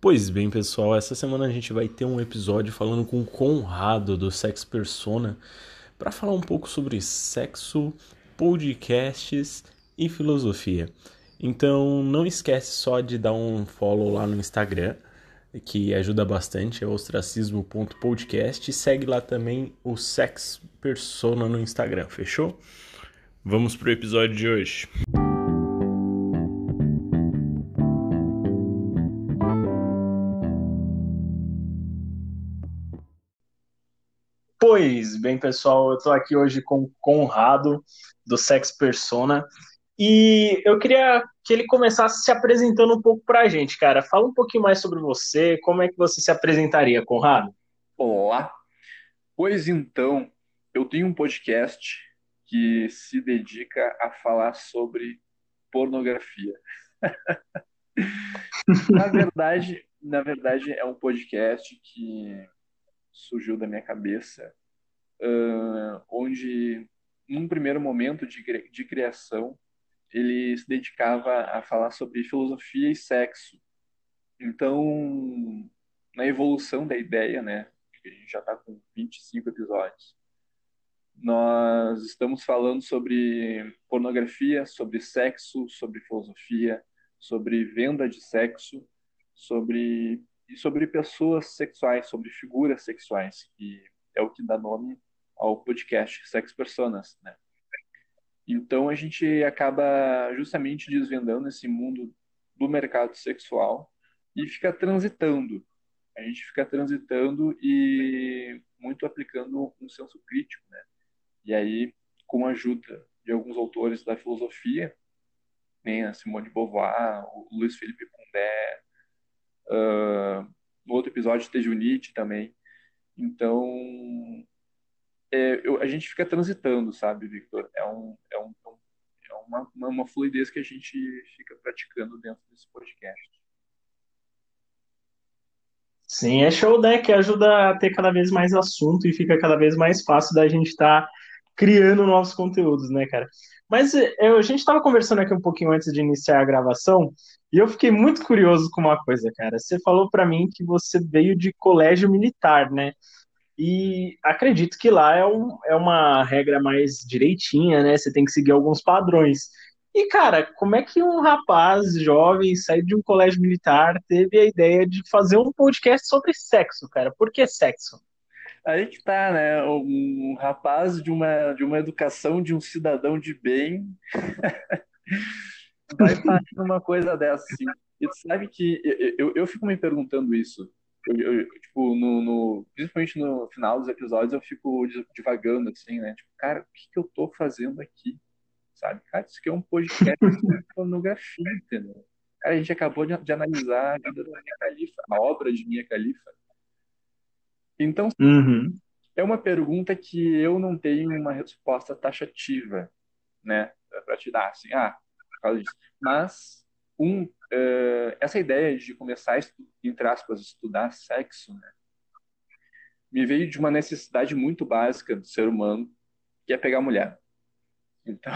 Pois bem, pessoal, essa semana a gente vai ter um episódio falando com o Conrado do Sex Persona para falar um pouco sobre sexo, podcasts e filosofia. Então, não esquece só de dar um follow lá no Instagram, que ajuda bastante, é ostracismo.podcast, e segue lá também o Sex Persona no Instagram, fechou? Vamos pro episódio de hoje. Pois bem, pessoal, eu estou aqui hoje com o Conrado, do Sex Persona, e eu queria que ele começasse se apresentando um pouco para a gente, cara. Fala um pouquinho mais sobre você, como é que você se apresentaria, Conrado? Olá, pois então, eu tenho um podcast que se dedica a falar sobre pornografia. Na verdade é um podcast que surgiu da minha cabeça, onde, num primeiro momento de criação, ele se dedicava a falar sobre filosofia e sexo. Então, na evolução da ideia, né, que a gente já está com 25 episódios, nós estamos falando sobre pornografia, sobre sexo, sobre filosofia, sobre venda de sexo, sobre pessoas sexuais, sobre figuras sexuais, que é o que dá nome ao podcast Sex Personas, né? Então a gente acaba justamente desvendando esse mundo do mercado sexual e fica transitando. A gente fica transitando e muito aplicando um senso crítico, né? E aí, com a ajuda de alguns autores da filosofia, nem a Simone de Beauvoir, o Luiz Felipe Pondé, no outro episódio teve o Nietzsche também. Então, a gente fica transitando, sabe, Victor? É uma fluidez que a gente fica praticando dentro desse podcast. Sim, é show, né? Que ajuda a ter cada vez mais assunto e fica cada vez mais fácil da gente estar criando novos conteúdos, né, cara? Mas a gente estava conversando aqui um pouquinho antes de iniciar a gravação e eu fiquei muito curioso com uma coisa, cara. Você falou para mim que você veio de colégio militar, né? E acredito que lá é uma regra mais direitinha, né? Você tem que seguir alguns padrões. E, cara, como é que um rapaz jovem, saído de um colégio militar, teve a ideia de fazer um podcast sobre sexo, cara? Por que sexo? Aí que tá, né? Um rapaz de uma educação de um cidadão de bem vai parar numa coisa dessa, assim. E tu sabe que eu fico me perguntando isso. Tipo, principalmente no final dos episódios, eu fico divagando, assim, né? Tipo, cara, o que que eu tô fazendo aqui? Sabe? Cara, isso aqui é um podcast sobre pornografia, entendeu? Cara, a gente acabou de analisar a vida da Mia Khalifa, a obra de Mia Khalifa. Então, Uhum. é uma pergunta que eu não tenho uma resposta taxativa, né, para te dar, assim, por causa disso. Mas essa ideia de começar a, entre aspas, estudar sexo, né, me veio de uma necessidade muito básica do ser humano, que é pegar mulher. Então,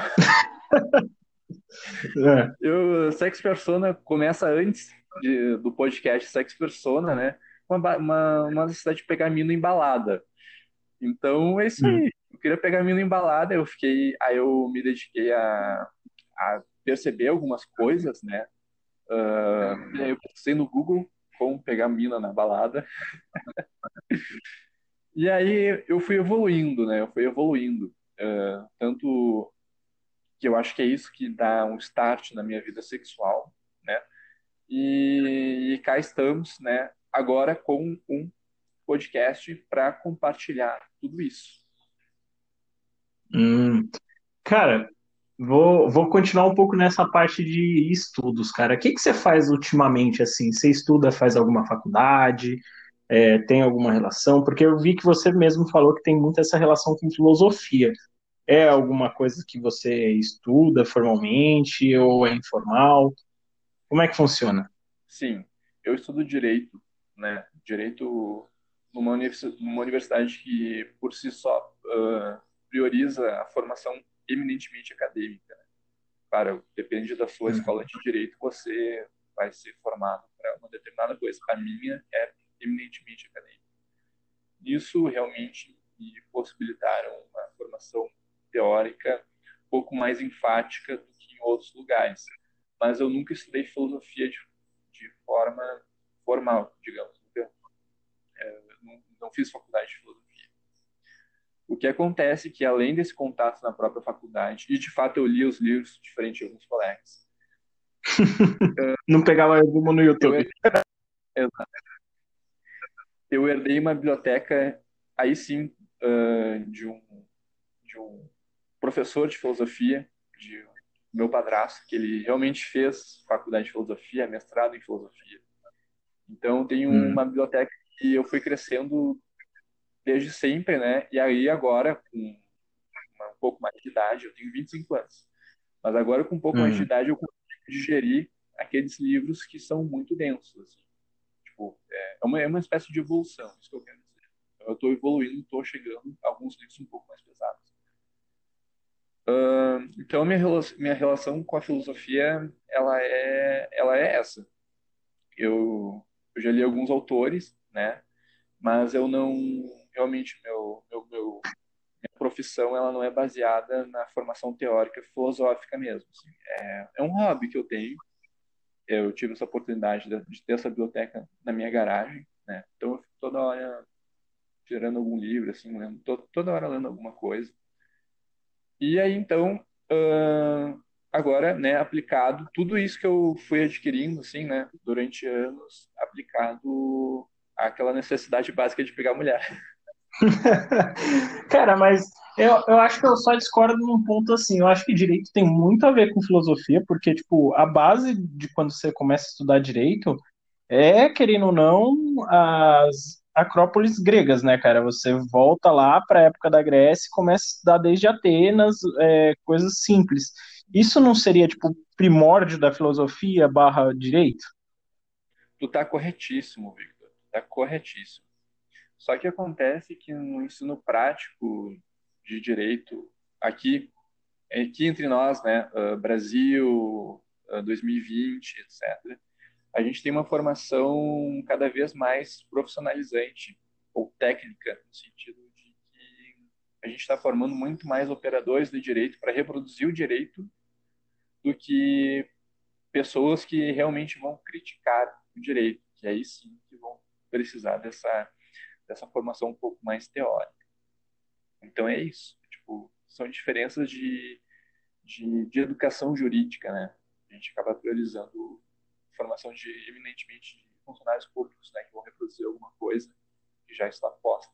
É. Sex Persona começa antes do podcast Sex Persona, né, uma necessidade de pegar mina embalada. Então, é isso Hum. aí. Eu queria pegar mina embalada, aí eu me dediquei a perceber algumas coisas, né? E aí eu pensei no Google como pegar mina na balada. E aí eu fui evoluindo, né? Eu fui evoluindo. Tanto que eu acho que é isso que dá um start na minha vida sexual, né? E cá estamos, né? Agora com um podcast para compartilhar tudo isso. Hum. Cara, vou continuar um pouco nessa parte de estudos, cara. O que que você faz ultimamente, assim? Você estuda, faz alguma faculdade? Tem alguma relação? Porque eu vi que você mesmo falou que tem muito essa relação com filosofia. É alguma coisa que você estuda formalmente ou é informal? Como é que funciona? Sim, eu estudo direito, né? Direito numa universidade que, por si só, prioriza a formação eminentemente acadêmica, né? Claro, depende da sua escola Uhum. de direito, você vai ser formado para uma determinada coisa. A minha é eminentemente acadêmica. Isso realmente me possibilitaram uma formação teórica um pouco mais enfática do que em outros lugares. Mas eu nunca estudei filosofia de forma formal, digamos. Nunca, não fiz faculdade de filosofia. O que acontece é que, além desse contato na própria faculdade, e de fato eu li os livros diferente de alguns colegas, Não pegava resumo no eu, YouTube. eu, eu herdei uma biblioteca, aí sim, de um professor de filosofia, de meu padrasto, que ele realmente fez faculdade de filosofia, mestrado em filosofia. Então, tem Hum, uma biblioteca que eu fui crescendo desde sempre, né? E aí, agora, com um pouco mais de idade, eu tenho 25 anos, mas agora, com um pouco mais de hum. idade, eu consigo digerir aqueles livros que são muito densos, assim. Tipo, é uma espécie de evolução, isso que eu quero dizer. Eu estou evoluindo, estou chegando a alguns livros um pouco mais pesados. Então, minha relação com a filosofia, ela é essa. Eu já li alguns autores, né? Mas eu não, realmente, minha profissão, ela não é baseada na formação teórica filosófica mesmo, assim. É um hobby que eu tenho. Eu tive essa oportunidade de ter essa biblioteca na minha garagem, né? Então, eu fico toda hora tirando algum livro, assim, lendo, toda hora lendo alguma coisa. E aí, então, agora, né, aplicado, tudo isso que eu fui adquirindo, assim, né, durante anos, aplicado àquela necessidade básica de pegar mulher. Cara, mas eu acho que eu só discordo num ponto assim. Eu acho que direito tem muito a ver com filosofia, porque, tipo, a base de quando você começa a estudar direito é, querendo ou não, as acrópolis gregas, né, cara? Você volta lá para a época da Grécia e começa a estudar desde Atenas, coisas simples. Isso não seria, tipo, primórdio da filosofia barra direito? Tu tá corretíssimo, Victor, tá corretíssimo. Só que acontece que no ensino prático de direito, aqui entre nós, né, Brasil, 2020, etc., a gente tem uma formação cada vez mais profissionalizante ou técnica, no sentido de que a gente está formando muito mais operadores do direito para reproduzir o direito do que pessoas que realmente vão criticar o direito, que aí sim que vão precisar dessa formação um pouco mais teórica. Então é isso. Tipo, são diferenças de educação jurídica, né? A gente acaba priorizando formação eminentemente de funcionários públicos, né, que vão reproduzir alguma coisa que já está posta.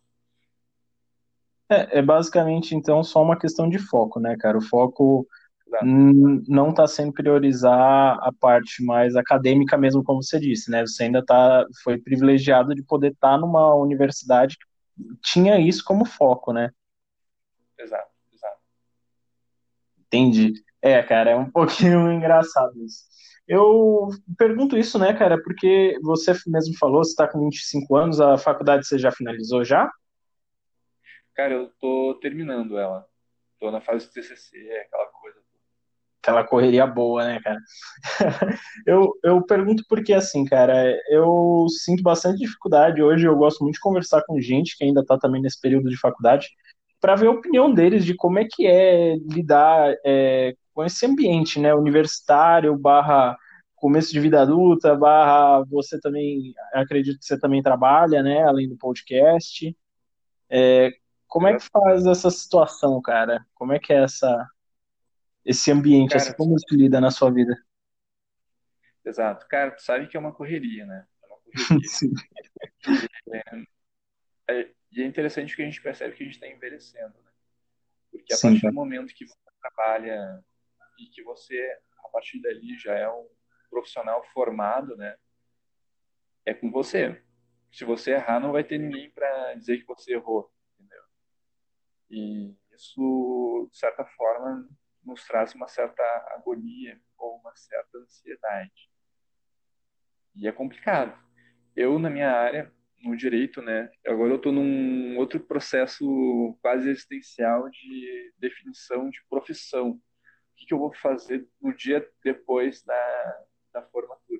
É basicamente, então, só uma questão de foco, né, cara? O foco Exato, não está sendo priorizar a parte mais acadêmica mesmo, como você disse, né? Você ainda foi privilegiado de poder estar numa universidade que tinha isso como foco, né? exato, exato. Entendi. É, cara, é um pouquinho engraçado isso. Eu pergunto isso, né, cara, porque você mesmo falou, você está com 25 anos, a faculdade você já finalizou já? Cara, eu tô terminando ela. Tô na fase de TCC, aquela coisa. Aquela correria boa, né, cara? Eu pergunto porque, assim, cara, eu sinto bastante dificuldade hoje. Eu gosto muito de conversar com gente que ainda está também nesse período de faculdade, para ver a opinião deles de como é que é lidar com esse ambiente, né, universitário, barra começo de vida adulta, barra você também, acredito que você também trabalha, né, além do podcast. Como é que Exato. faz essa situação, cara? Como é que é esse ambiente, assim, Cara, como se lida na sua vida? exato. Cara, tu sabe que é uma correria, né? É uma correria. Sim, E e é interessante que a gente percebe que a gente está envelhecendo, né? Porque a sim, partir cara. do momento que você trabalha e que você, a partir dali, já é um profissional formado, né? É com você. Se você errar, não vai ter ninguém para dizer que você errou, entendeu? E isso, de certa forma, nos traz uma certa agonia ou uma certa ansiedade. E é complicado. Eu, na minha área, no direito, né? Agora eu estou num outro processo quase existencial de definição de profissão. O que eu vou fazer no dia depois da formatura, né?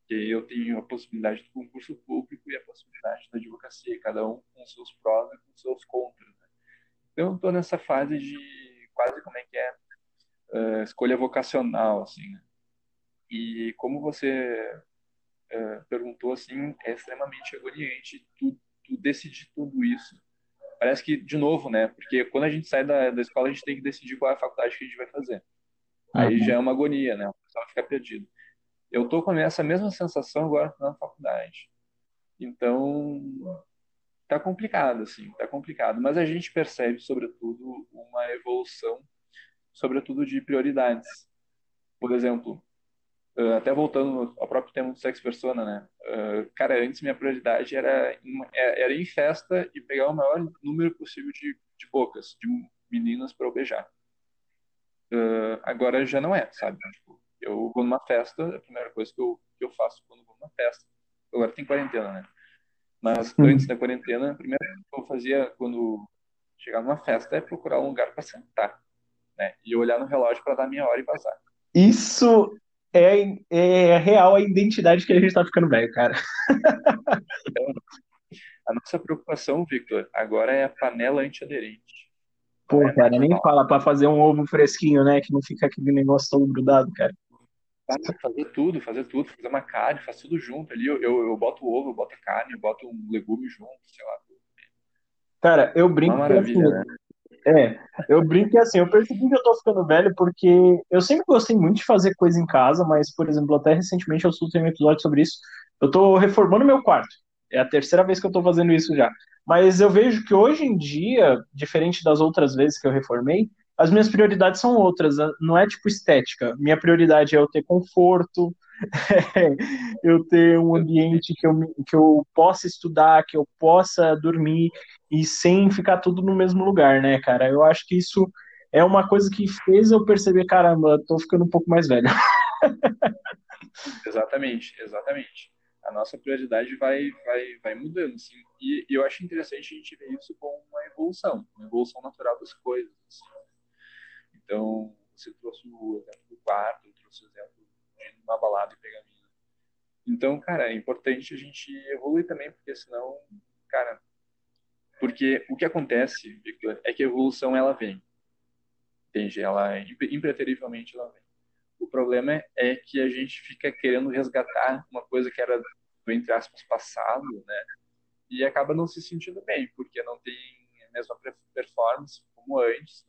porque eu tenho a possibilidade do concurso público e a possibilidade da advocacia, cada um com seus prós e com seus contras, né? Então, eu estou nessa fase de quase como é que é, escolha vocacional, assim, né? E como você perguntou, assim, é extremamente agoniante tu decidir tudo isso. Parece que, de novo, né? Porque quando a gente sai da escola, a gente tem que decidir qual é a faculdade que a gente vai fazer. Aí já é Uhum. uma agonia, né? O pessoal fica perdido. Eu tô com essa mesma sensação agora na faculdade. Então, tá complicado, assim, tá complicado. Mas a gente percebe, sobretudo, uma evolução, sobretudo de prioridades. Por exemplo, até voltando ao próprio tema do sexo persona, né? Cara, antes minha prioridade era ir em festa e pegar o maior número possível de bocas, de meninas para eu beijar. Agora já não é, sabe? Tipo, eu vou numa festa, a primeira coisa que eu faço quando vou numa festa, agora tem quarentena, né? Mas antes Uhum. da quarentena, a primeira coisa que eu fazia quando chegava numa festa é procurar um lugar para sentar, né? E olhar no relógio para dar minha hora e vazar. Isso é real a identidade que a gente tá ficando velho, cara. Então, a nossa preocupação, Victor, agora é a panela antiaderente. Não Pô, é cara, mais a nem nossa. fala pra fazer um ovo fresquinho, né? Que não fica aquele negócio todo grudado, cara. Fazer tudo, fazer uma carne, faz tudo junto ali. Eu boto o ovo, eu boto a carne, eu boto um legume junto, sei lá. Cara, eu Uma brinco que maravilha, né? assim, eu brinco que assim, eu percebi que eu tô ficando velho porque eu sempre gostei muito de fazer coisa em casa, mas, por exemplo, até recentemente eu soltei um episódio sobre isso. Eu tô reformando meu quarto. É a terceira vez que eu tô fazendo isso já. Mas eu vejo que hoje em dia, diferente das outras vezes que eu reformei, as minhas prioridades são outras. Não é tipo estética. Minha prioridade é eu ter conforto, eu ter um Eu também. ambiente que eu possa estudar, que eu possa dormir e sem ficar tudo no mesmo lugar, né, cara? Eu acho que isso é uma coisa que fez eu perceber, caramba, tô ficando um pouco mais velho. Exatamente, exatamente. A nossa prioridade vai mudando, assim. E eu acho interessante a gente ver isso como uma evolução natural das coisas, assim. Então, você trouxe o exemplo do quarto, eu trouxe o exemplo de ir numa balada e pegar mina. Então, cara, é importante a gente evoluir também, porque senão, cara, porque o que acontece, Victor, é que a evolução ela vem, entende? Ela impreterivelmente ela vem. O problema é que a gente fica querendo resgatar uma coisa que era do, entre aspas, passado, né? E acaba não se sentindo bem, porque não tem a mesma performance como antes,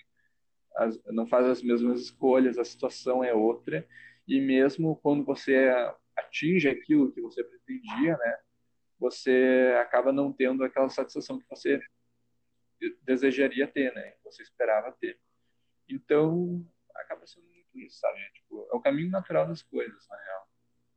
não faz as mesmas escolhas, a situação é outra, e mesmo quando você atinge aquilo que você pretendia, né? Você acaba não tendo aquela satisfação que você desejaria ter, né? Que você esperava ter. Então, acaba sendo muito isso, sabe? Tipo, é o caminho natural das coisas, na real.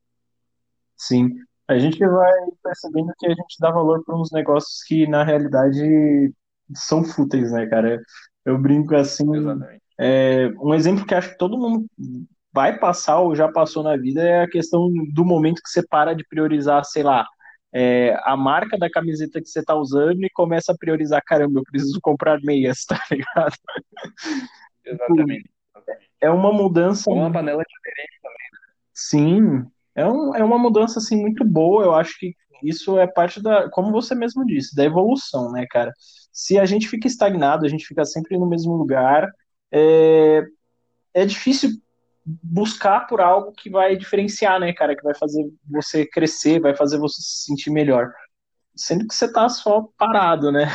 Sim, a gente vai percebendo que a gente dá valor para uns negócios que na realidade são fúteis, né, cara? Eu brinco assim, Exatamente. um exemplo que acho que todo mundo vai passar ou já passou na vida é a questão do momento que você para de priorizar, sei lá, a marca da camiseta que você tá usando e começa a priorizar, caramba, eu preciso comprar meias, tá ligado? Tipo, Exatamente. Exatamente. é uma mudança. Ou uma panela diferente também. Sim, é uma mudança assim muito boa. Eu acho que isso é parte da, como você mesmo disse, da evolução, né, cara? Se a gente fica estagnado, a gente fica sempre no mesmo lugar, é, é difícil buscar por algo que vai diferenciar, né, cara? Que vai fazer você crescer, vai fazer você se sentir melhor. Sendo que você tá só parado, né?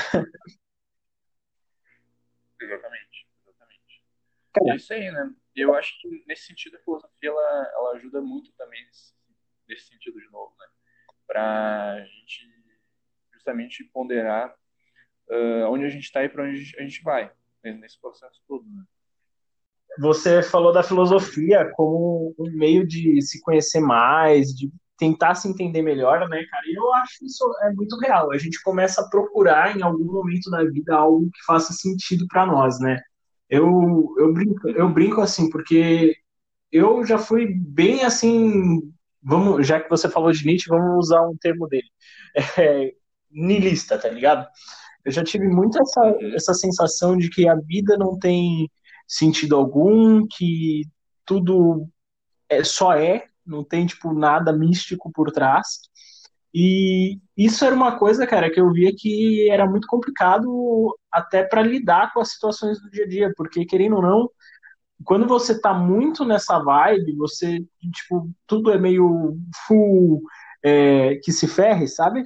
Exatamente. Exatamente. E é Cara, isso aí, né? Eu acho que nesse sentido a filosofia ela ajuda muito também nesse sentido de novo, né? Para a gente justamente ponderar onde a gente está e para onde a gente vai nesse processo todo, né? você falou da filosofia como um meio de se conhecer mais, de tentar se entender melhor, né, cara? E eu acho que isso é muito real. A gente começa a procurar em algum momento da vida algo que faça sentido para nós, né? Eu Uhum. brinco assim, porque eu já fui bem assim, vamos, já que você falou de Nietzsche, vamos usar um termo dele. É, niilista, tá ligado? Eu já tive muito Uhum. essa sensação de que a vida não tem sentido algum, que tudo só é. não tem, tipo, nada místico por trás. E isso era uma coisa, cara, que eu via que era muito complicado até para lidar com as situações do dia a dia, porque querendo ou não, quando você tá muito nessa vibe, você, tipo, tudo é meio full, que se ferre, sabe?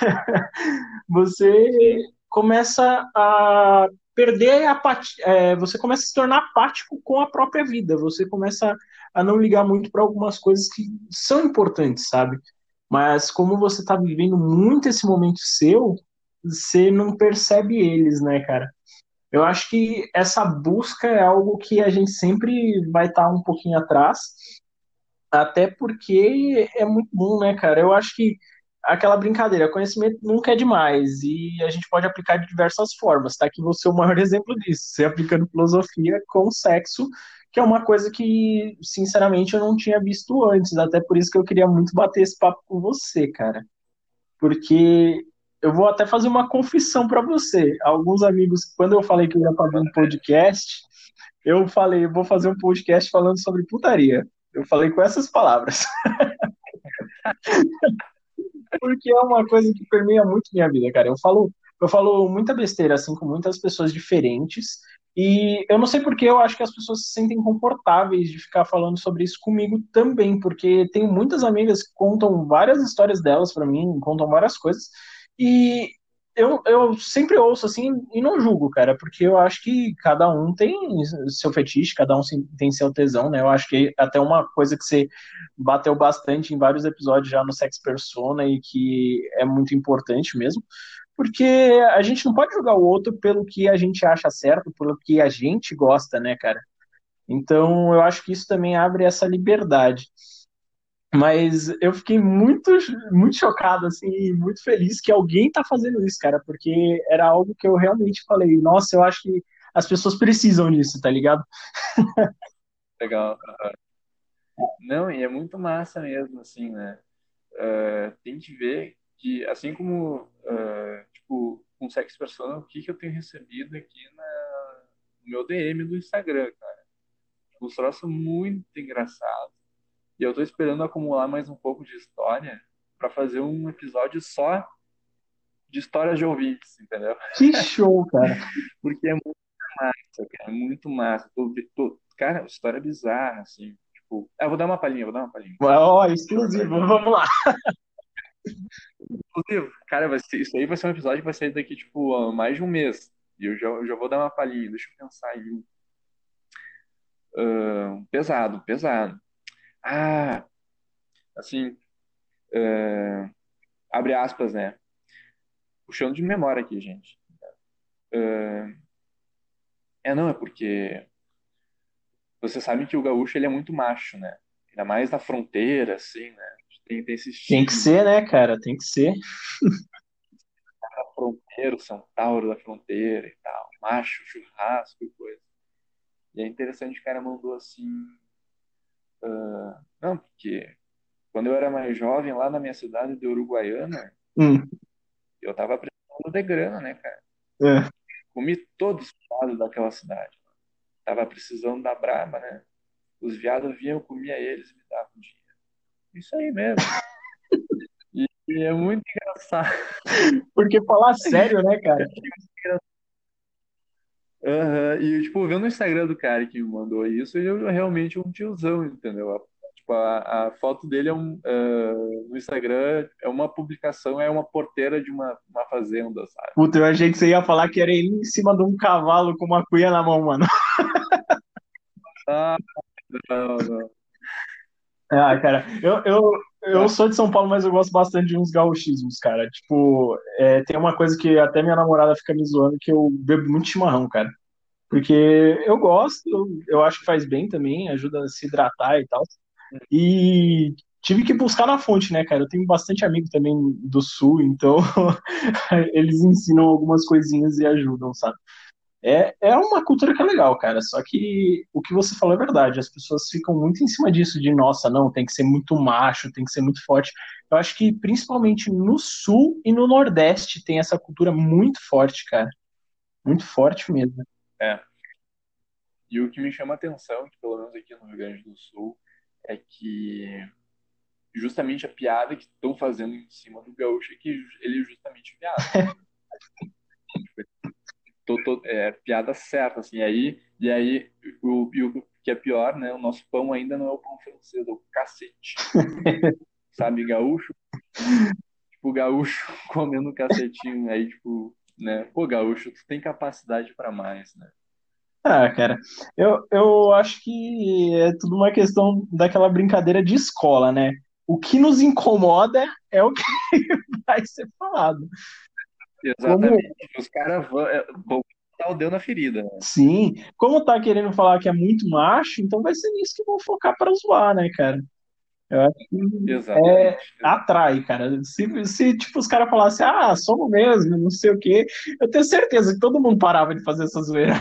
Você Sim, começa a perder a você começa a se tornar apático com a própria vida, você começa a não ligar muito para algumas coisas que são importantes, sabe? Mas como você tá vivendo muito esse momento seu, você não percebe eles, né, cara? Eu acho que essa busca é algo que a gente sempre vai estar um pouquinho atrás, até porque é muito bom, né, cara? Eu acho que aquela brincadeira, conhecimento nunca é demais e a gente pode aplicar de diversas formas, tá? Que você é o maior exemplo disso, você aplicando filosofia com sexo, que é uma coisa que, sinceramente, eu não tinha visto antes, até por isso que eu queria muito bater esse papo com você, cara. Porque eu vou até fazer uma confissão para você. Alguns amigos, quando eu falei que eu ia fazer um podcast, eu falei, eu vou fazer um podcast falando sobre putaria. Eu falei com essas palavras, porque é uma coisa que permeia muito minha vida, cara. Eu falo muita besteira assim com muitas pessoas diferentes e eu não sei porque eu acho que as pessoas se sentem confortáveis de ficar falando sobre isso comigo também, porque tenho muitas amigas que contam várias histórias delas para mim, contam várias coisas e eu sempre ouço assim e não julgo, cara, porque eu acho que cada um tem seu fetiche, cada um tem seu tesão, né? Eu acho que até uma coisa que você bateu bastante em vários episódios já no Sex Persona e que é muito importante mesmo, porque a gente não pode julgar o outro pelo que a gente acha certo, pelo que a gente gosta, né, cara? Então eu acho que isso também abre essa liberdade. Mas eu fiquei muito, muito chocado, assim, e muito feliz que alguém tá fazendo isso, cara, porque era algo que eu realmente falei, nossa, eu acho que as pessoas precisam disso, tá ligado? legal. Não, e é muito massa mesmo, assim, né? Tem que ver que, assim como, tipo, com Sex Persona, o que que eu tenho recebido aqui no meu DM do Instagram, cara? Tipo, uns troços muito engraçados. E eu tô esperando acumular mais um pouco de história para fazer um episódio só de histórias de ouvintes, entendeu? Que show, cara. Porque é muito massa, cara, é muito massa. Cara, história bizarra, assim. Tipo, vou dar uma palhinha, vou dar uma palhinha. Ó, exclusivo, vamos lá. Inclusive, cara, isso aí vai ser um episódio que vai sair daqui, tipo, mais de um mês. E eu já vou dar uma palhinha. Deixa eu pensar aí. Pesado, pesado. Ah, assim, ah, abre aspas, né? Puxando de memória aqui, gente. Não, é porque você sabe que o gaúcho ele é muito macho, né? Ainda mais na fronteira, assim, né? Tem esse Tem que estigma, ser, né, cara? Tem que ser. da fronteira, o São Tauro da fronteira e tal. Macho, churrasco e coisa. E é interessante que o cara mandou assim. Não, porque quando eu era mais jovem, lá na minha cidade de Uruguaiana, Hum, eu tava precisando de grana, né, cara? é. Comi todos os viados daquela cidade. Tava precisando da braba, né? Os viados vinham, eu comia eles e me davam dinheiro. Isso aí mesmo. E é muito engraçado. Porque falar sério, né, cara? Aham. E, tipo, vendo no Instagram do cara que me mandou isso, ele é realmente um tiozão, entendeu? Tipo, a foto dele no Instagram é uma publicação, é uma porteira de uma fazenda, sabe? Puta, eu achei que você ia falar que era ele em cima de um cavalo com uma cuia na mão, mano. Ah, não, não. Ah, cara, eu sou de São Paulo, mas eu gosto bastante de uns gauchismos, cara. Tipo, tem uma coisa que até minha namorada fica me zoando, que eu bebo muito chimarrão, cara. Porque eu gosto, eu acho que faz bem também, ajuda a se hidratar e tal. E tive que buscar na fonte, né, cara? Eu tenho bastante amigo também do sul, então eles ensinam algumas coisinhas e ajudam, sabe? É uma cultura que é legal, cara. Só que o que você falou é verdade. As pessoas ficam muito em cima disso, de nossa, não, tem que ser muito macho, tem que ser muito forte. Eu acho que principalmente no sul e no nordeste tem essa cultura muito forte, cara. Muito forte mesmo. É. E o que me chama a atenção, que pelo menos aqui no Rio Grande do Sul, é que justamente a piada que estão fazendo em cima do gaúcho é que ele é justamente viado. É piada certa, assim. E aí o que é pior, né? O nosso pão ainda não é o pão francês, é o cacetinho, sabe? Gaúcho, tipo, gaúcho comendo um cacetinho. Aí, tipo, né? Pô, gaúcho, tu tem capacidade para mais, né? Ah, cara, eu acho que é tudo uma questão daquela brincadeira de escola, né? O que nos incomoda é o que vai ser falado. Como, Exatamente. Os caras vão botar o dedo na ferida, né? sim, como tá querendo falar que é muito macho, então vai ser nisso que vão focar para zoar, né, cara? Eu acho que Exatamente. atrai, cara. Se tipo, os caras falassem, ah, somos mesmo, não sei o quê, eu tenho certeza que todo mundo parava de fazer essa zoeira.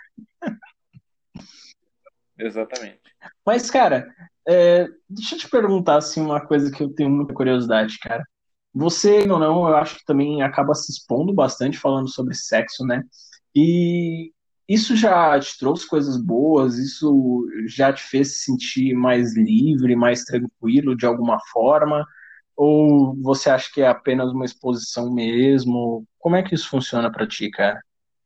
Exatamente. Mas, cara, deixa eu te perguntar assim, uma coisa que eu tenho muita curiosidade, cara. Você, ou não, eu acho que também acaba se expondo bastante falando sobre sexo, né? E isso já te trouxe coisas boas? Isso já te fez se sentir mais livre, mais tranquilo de alguma forma? Ou você acha que é apenas uma exposição mesmo? Como é que isso funciona pra ti, cara?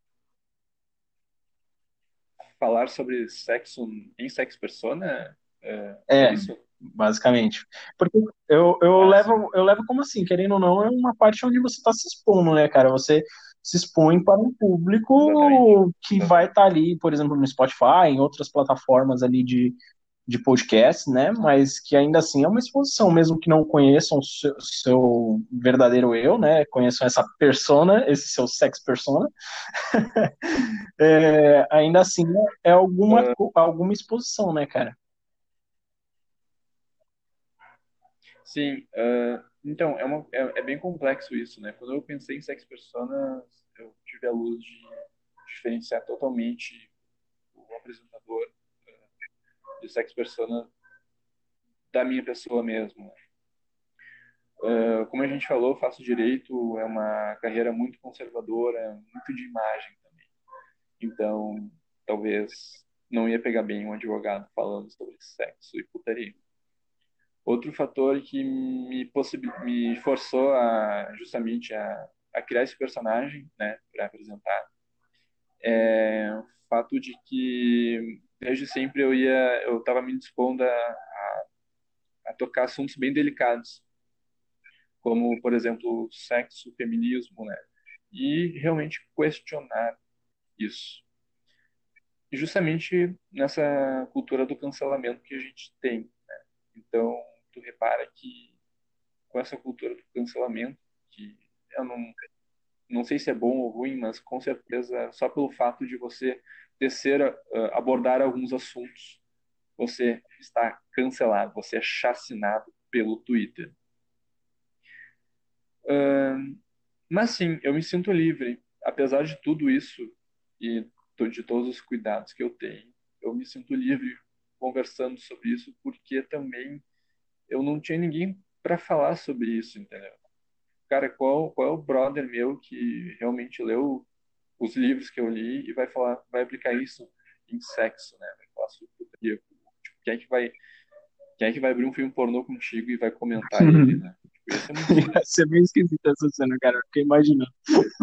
Falar sobre sexo em sex persona, é É, isso? basicamente. Porque eu Ah, sim. levo como assim, querendo ou não, é uma parte onde você está se expondo, né, cara? Você se expõe para um Exatamente. público que vai estar ali, por exemplo, no Spotify, em outras plataformas ali de podcast, né? Mas que ainda assim é uma exposição, mesmo que não conheçam o seu verdadeiro eu, né? Conheçam essa persona, esse seu sex persona, ainda assim é Ah, alguma exposição, né, cara? sim, então, é bem complexo isso, né? Quando eu pensei em sex personas, eu tive a luz de diferenciar totalmente o apresentador de sex persona da minha pessoa mesmo, né? Como a gente falou, eu faço direito, é uma carreira muito conservadora, muito de imagem também. Então, talvez não ia pegar bem um advogado falando sobre sexo e putaria. Outro fator que me forçou a justamente a criar esse personagem, né, para apresentar, é o fato de que desde sempre eu estava me dispondo a tocar assuntos bem delicados, como por exemplo sexo, feminismo, né, e realmente questionar isso. E justamente nessa cultura do cancelamento que a gente tem. Então, tu repara que com essa cultura do cancelamento, que eu não sei se é bom ou ruim, mas com certeza só pelo fato de você abordar alguns assuntos, você está cancelado, você é chacinado pelo Twitter. Mas sim, eu me sinto livre, apesar de tudo isso e de todos os cuidados que eu tenho, eu me sinto livre conversando sobre isso, porque também eu não tinha ninguém para falar sobre isso, entendeu? Cara, qual é o brother meu que realmente leu os livros que eu li e vai falar, vai aplicar isso em sexo, né? Vai falar sobre putaria. Tipo, quem é que vai abrir um filme pornô contigo e vai comentar ele, né? Tipo, ia ser muito Ia estranho. ser bem esquisita essa cena, cara. Eu fiquei imaginando.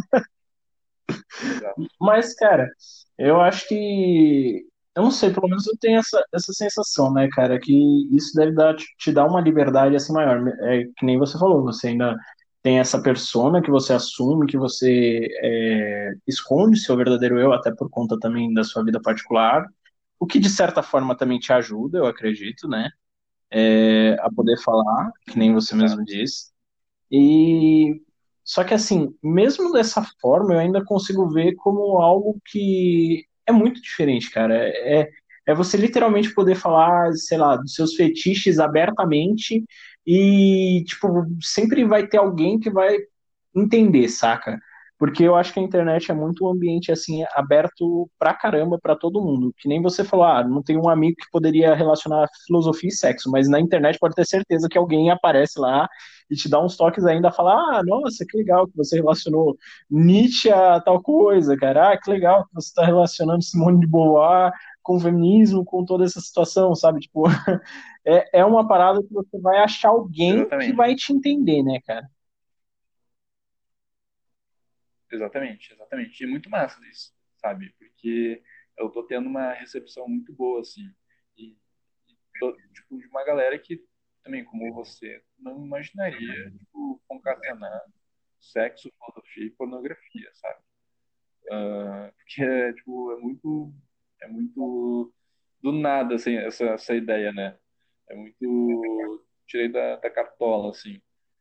Exato. Mas, cara, eu acho que. Eu não sei, pelo menos eu tenho essa sensação, né, cara, que isso deve te dar uma liberdade assim maior. É que nem você falou, você ainda tem essa persona que você assume, que você esconde seu verdadeiro eu, até por conta também da sua vida particular, o que de certa forma também te ajuda, eu acredito, né, a poder falar, que nem você mesmo Exato. disse. E só que assim, mesmo dessa forma, eu ainda consigo ver como algo que é muito diferente, cara. É você literalmente poder falar, sei lá, dos seus fetiches abertamente e, tipo, sempre vai ter alguém que vai entender, saca? Porque eu acho que a internet é muito um ambiente assim aberto pra caramba pra todo mundo. Que nem você falou, ah, não tem um amigo que poderia relacionar filosofia e sexo, mas na internet pode ter certeza que alguém aparece lá e te dá uns toques ainda, fala, ah, nossa, que legal que você relacionou Nietzsche a tal coisa, cara. Ah, que legal que você está relacionando Simone de Beauvoir com o feminismo, com toda essa situação, sabe? Tipo, é uma parada que você vai achar alguém que Exatamente. vai te entender, né, cara? Exatamente, exatamente. E é muito massa isso, sabe? Porque eu tô tendo uma recepção muito boa, assim. E, tipo, de uma galera que também, como você, não imaginaria, tipo, concatenar sexo, filosofia e pornografia, sabe? Porque, tipo, é muito do nada, assim, essa ideia, né? É muito, tirei da cartola, assim.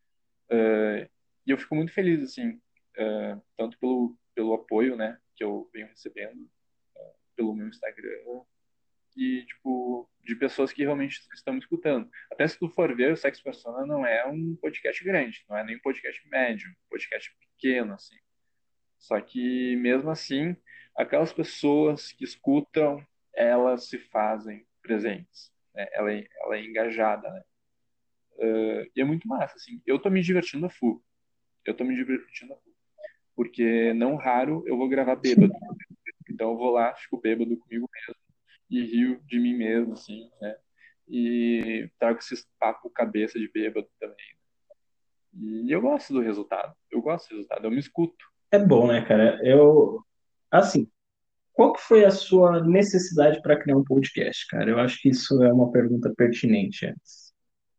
E eu fico muito feliz, assim, tanto pelo apoio, né, que eu venho recebendo, pelo meu Instagram, e, tipo, de pessoas que realmente estão me escutando. Até se tu for ver, o Sex Persona não é um podcast grande, não é nem um podcast médio, um podcast pequeno, assim. Só que, mesmo assim, aquelas pessoas que escutam, elas se fazem presentes, né? Ela é engajada, né? E é muito massa, assim. Eu tô me divertindo a full. Eu tô me divertindo a full. Porque, não raro, eu vou gravar bêbado. Então, eu vou lá, fico bêbado comigo mesmo e rio de mim mesmo, assim, né? E trago esses papo cabeça de bêbado também. E eu gosto do resultado. Eu gosto do resultado. Eu me escuto. É bom, né, cara? Assim, qual que foi a sua necessidade para criar um podcast, cara? Eu acho que isso é uma pergunta pertinente antes.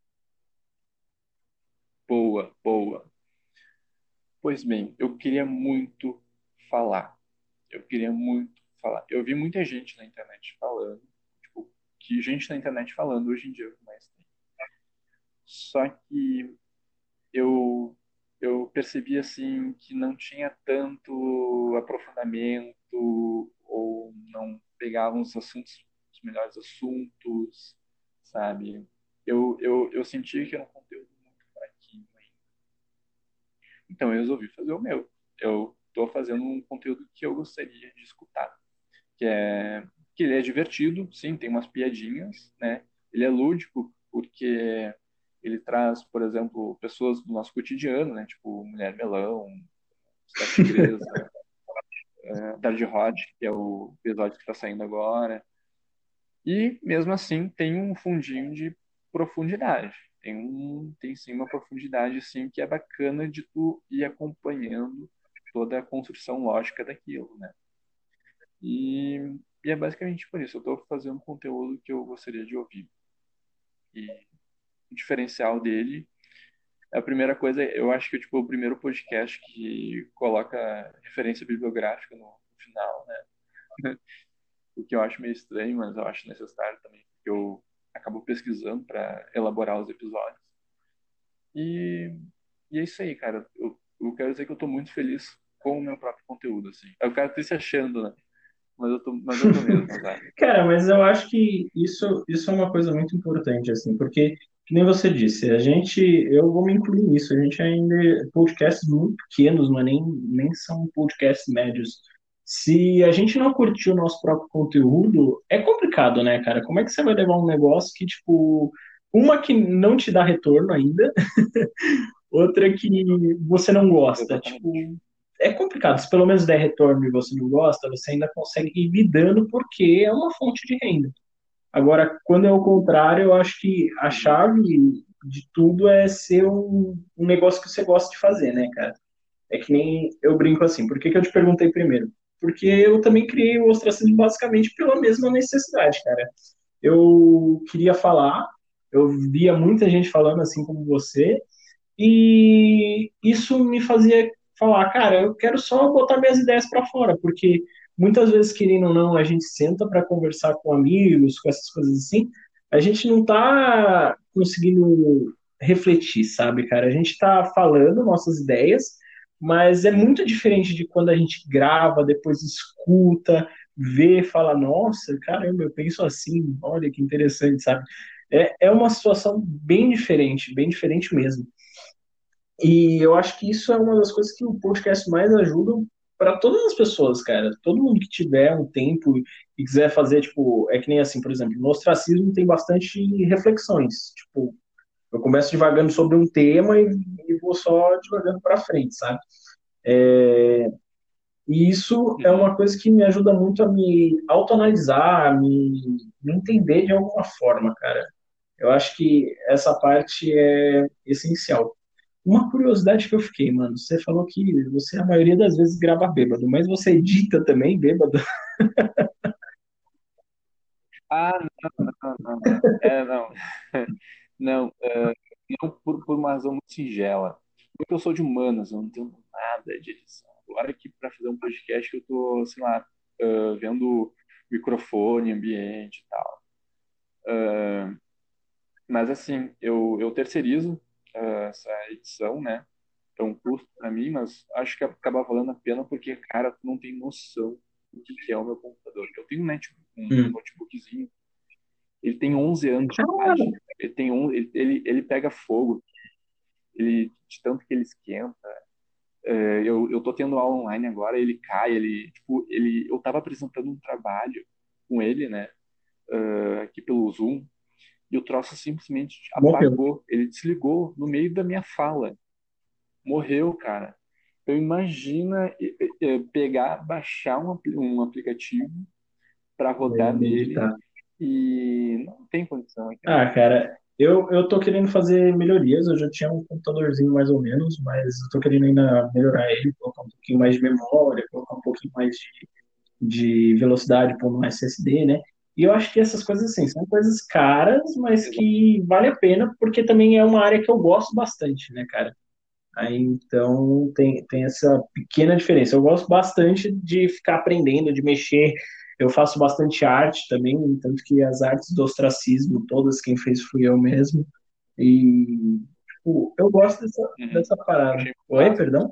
Boa, boa. Pois bem, eu queria muito falar. Eu queria muito falar. Eu vi muita gente na internet falando, tipo, que gente na internet falando hoje em dia é o que mais tem. Só que eu eu percebi assim que não tinha tanto aprofundamento ou não pegavam os melhores assuntos, sabe? Eu senti que era um conteúdo muito fraquinho. Então eu resolvi fazer o meu. Eu estou fazendo um conteúdo que eu gostaria de escutar, que é que ele é divertido, sim, tem umas piadinhas, né? Ele é lúdico porque ele traz, por exemplo, pessoas do nosso cotidiano, né? Tipo Mulher Melão, Cidade Tigresa, Tarde Hot, que é o episódio que está saindo agora. E mesmo assim tem um fundinho de profundidade. Tem sim uma profundidade sim que é bacana de tu ir acompanhando toda a construção lógica daquilo, né? E é basicamente por isso. Eu estou fazendo conteúdo que eu gostaria de ouvir. E o diferencial dele, a primeira coisa, eu acho que tipo, o primeiro podcast que coloca referência bibliográfica no final, né? O que eu acho meio estranho, mas eu acho necessário também, porque eu acabo pesquisando para elaborar os episódios. E, e é isso aí, cara. Eu quero dizer que eu estou muito feliz com o meu próprio conteúdo, assim. Eu quero ter se achando, né? Mas eu tô mesmo, sabe? Cara, mas eu acho que isso é uma coisa muito importante, assim, porque, que nem você disse, eu vou me incluir nisso, a gente ainda, podcasts muito pequenos, mas nem são podcasts médios. Se a gente não curtir o nosso próprio conteúdo, é complicado, né, cara? Como é que você vai levar um negócio que, tipo, uma que não te dá retorno ainda, outra que você não gosta? Exatamente. Tipo, é complicado. Se pelo menos der retorno e você não gosta, você ainda consegue ir lidando porque é uma fonte de renda. Agora, quando é o contrário, eu acho que a Uhum. chave de tudo é ser um negócio que você gosta de fazer, né, cara? É que nem eu brinco assim. Por que que eu te perguntei primeiro? Porque eu também criei o ostracismo basicamente pela mesma necessidade, cara. Eu queria falar, eu via muita gente falando assim como você, e isso me fazia falar, cara, eu quero só botar minhas ideias para fora, porque muitas vezes, querendo ou não, a gente senta para conversar com amigos, com essas coisas assim, a gente não tá conseguindo refletir, sabe, cara? A gente tá falando nossas ideias, mas é muito diferente de quando a gente grava, depois escuta, vê, fala, nossa, caramba, eu penso assim, olha que interessante, sabe? É uma situação bem diferente mesmo. E eu acho que isso é uma das coisas que o podcast mais ajuda para todas as pessoas, cara. Todo mundo que tiver um tempo e quiser fazer, tipo, é que nem assim, por exemplo, no ostracismo tem bastante reflexões. Tipo, eu começo divagando sobre um tema e vou só divagando para frente, sabe? E isso é Uhum. uma coisa que me ajuda muito a me autoanalisar, me entender de alguma forma, cara. Eu acho que essa parte é essencial. Uma curiosidade que eu fiquei, mano, você falou que você a maioria das vezes grava bêbado, mas você edita também bêbado? Ah, não, não. Não. Não, não por uma razão muito singela. Porque eu sou de humanas, eu não tenho nada de edição. Agora que para fazer um podcast que eu tô, sei lá, vendo microfone, ambiente e tal. Mas assim, eu terceirizo essa edição, né? É um custo para mim, mas acho que acaba valendo a pena porque, cara, tu não tem noção do que é o meu computador. Eu tenho um Hum. notebookzinho, ele tem 11 anos de idade. Ele pega fogo, de tanto que ele esquenta. Eu tô tendo aula online agora, ele cai, eu tava apresentando um trabalho com ele, né, aqui pelo Zoom, e o troço simplesmente Morreu. apagou, ele desligou no meio da minha fala, morreu, cara. Eu imagina baixar um aplicativo para rodar nele Editar. e não tem condição, cara. Ah, cara, eu tô querendo fazer melhorias. Eu já tinha um computadorzinho mais ou menos, mas eu tô querendo ainda melhorar ele, colocar um pouquinho mais de memória, colocar um pouquinho mais de velocidade por um SSD, né? E eu acho que essas coisas, assim, são coisas caras, mas que vale a pena, porque também é uma área que eu gosto bastante, né, cara? Aí, então, tem essa pequena diferença. Eu gosto bastante de ficar aprendendo, de mexer. Eu faço bastante arte também, tanto que as artes do ostracismo, todas quem fez fui eu mesmo. E, tipo, eu gosto Uhum. dessa parada. Achei muito Oi, massa. perdão?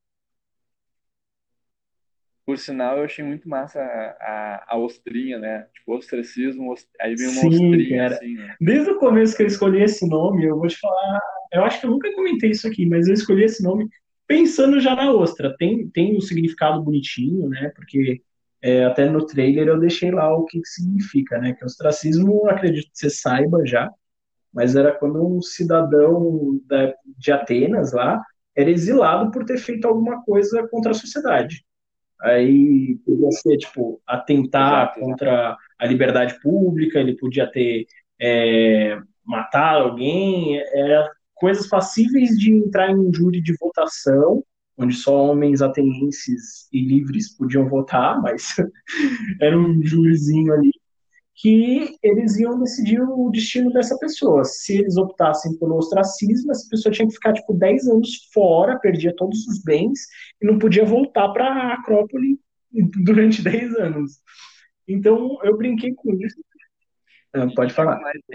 Por sinal, eu achei muito massa a ostrinha, né? Tipo, ostracismo, aí vem uma Sim, ostrinha, cara. assim, né? Desde o começo que eu escolhi esse nome, eu vou te falar. Eu acho que eu nunca comentei isso aqui, mas eu escolhi esse nome pensando já na ostra. Tem um significado bonitinho, né? Porque até no trailer eu deixei lá o que significa, né? Que ostracismo, eu acredito que você saiba já, mas era quando um cidadão de Atenas lá era exilado por ter feito alguma coisa contra a sociedade. Aí podia ser, tipo, atentar Exato, exato. contra a liberdade pública, ele podia ter é, matado alguém, coisas passíveis de entrar em um júri de votação, onde só homens atenienses e livres podiam votar, mas era um júrizinho ali, que eles iam decidir o destino dessa pessoa. Se eles optassem pelo ostracismo, essa pessoa tinha que ficar tipo 10 anos fora, perdia todos os bens e não podia voltar para a Acrópole durante 10 anos. Então eu brinquei com isso. Ah, E pode digo falar. mais,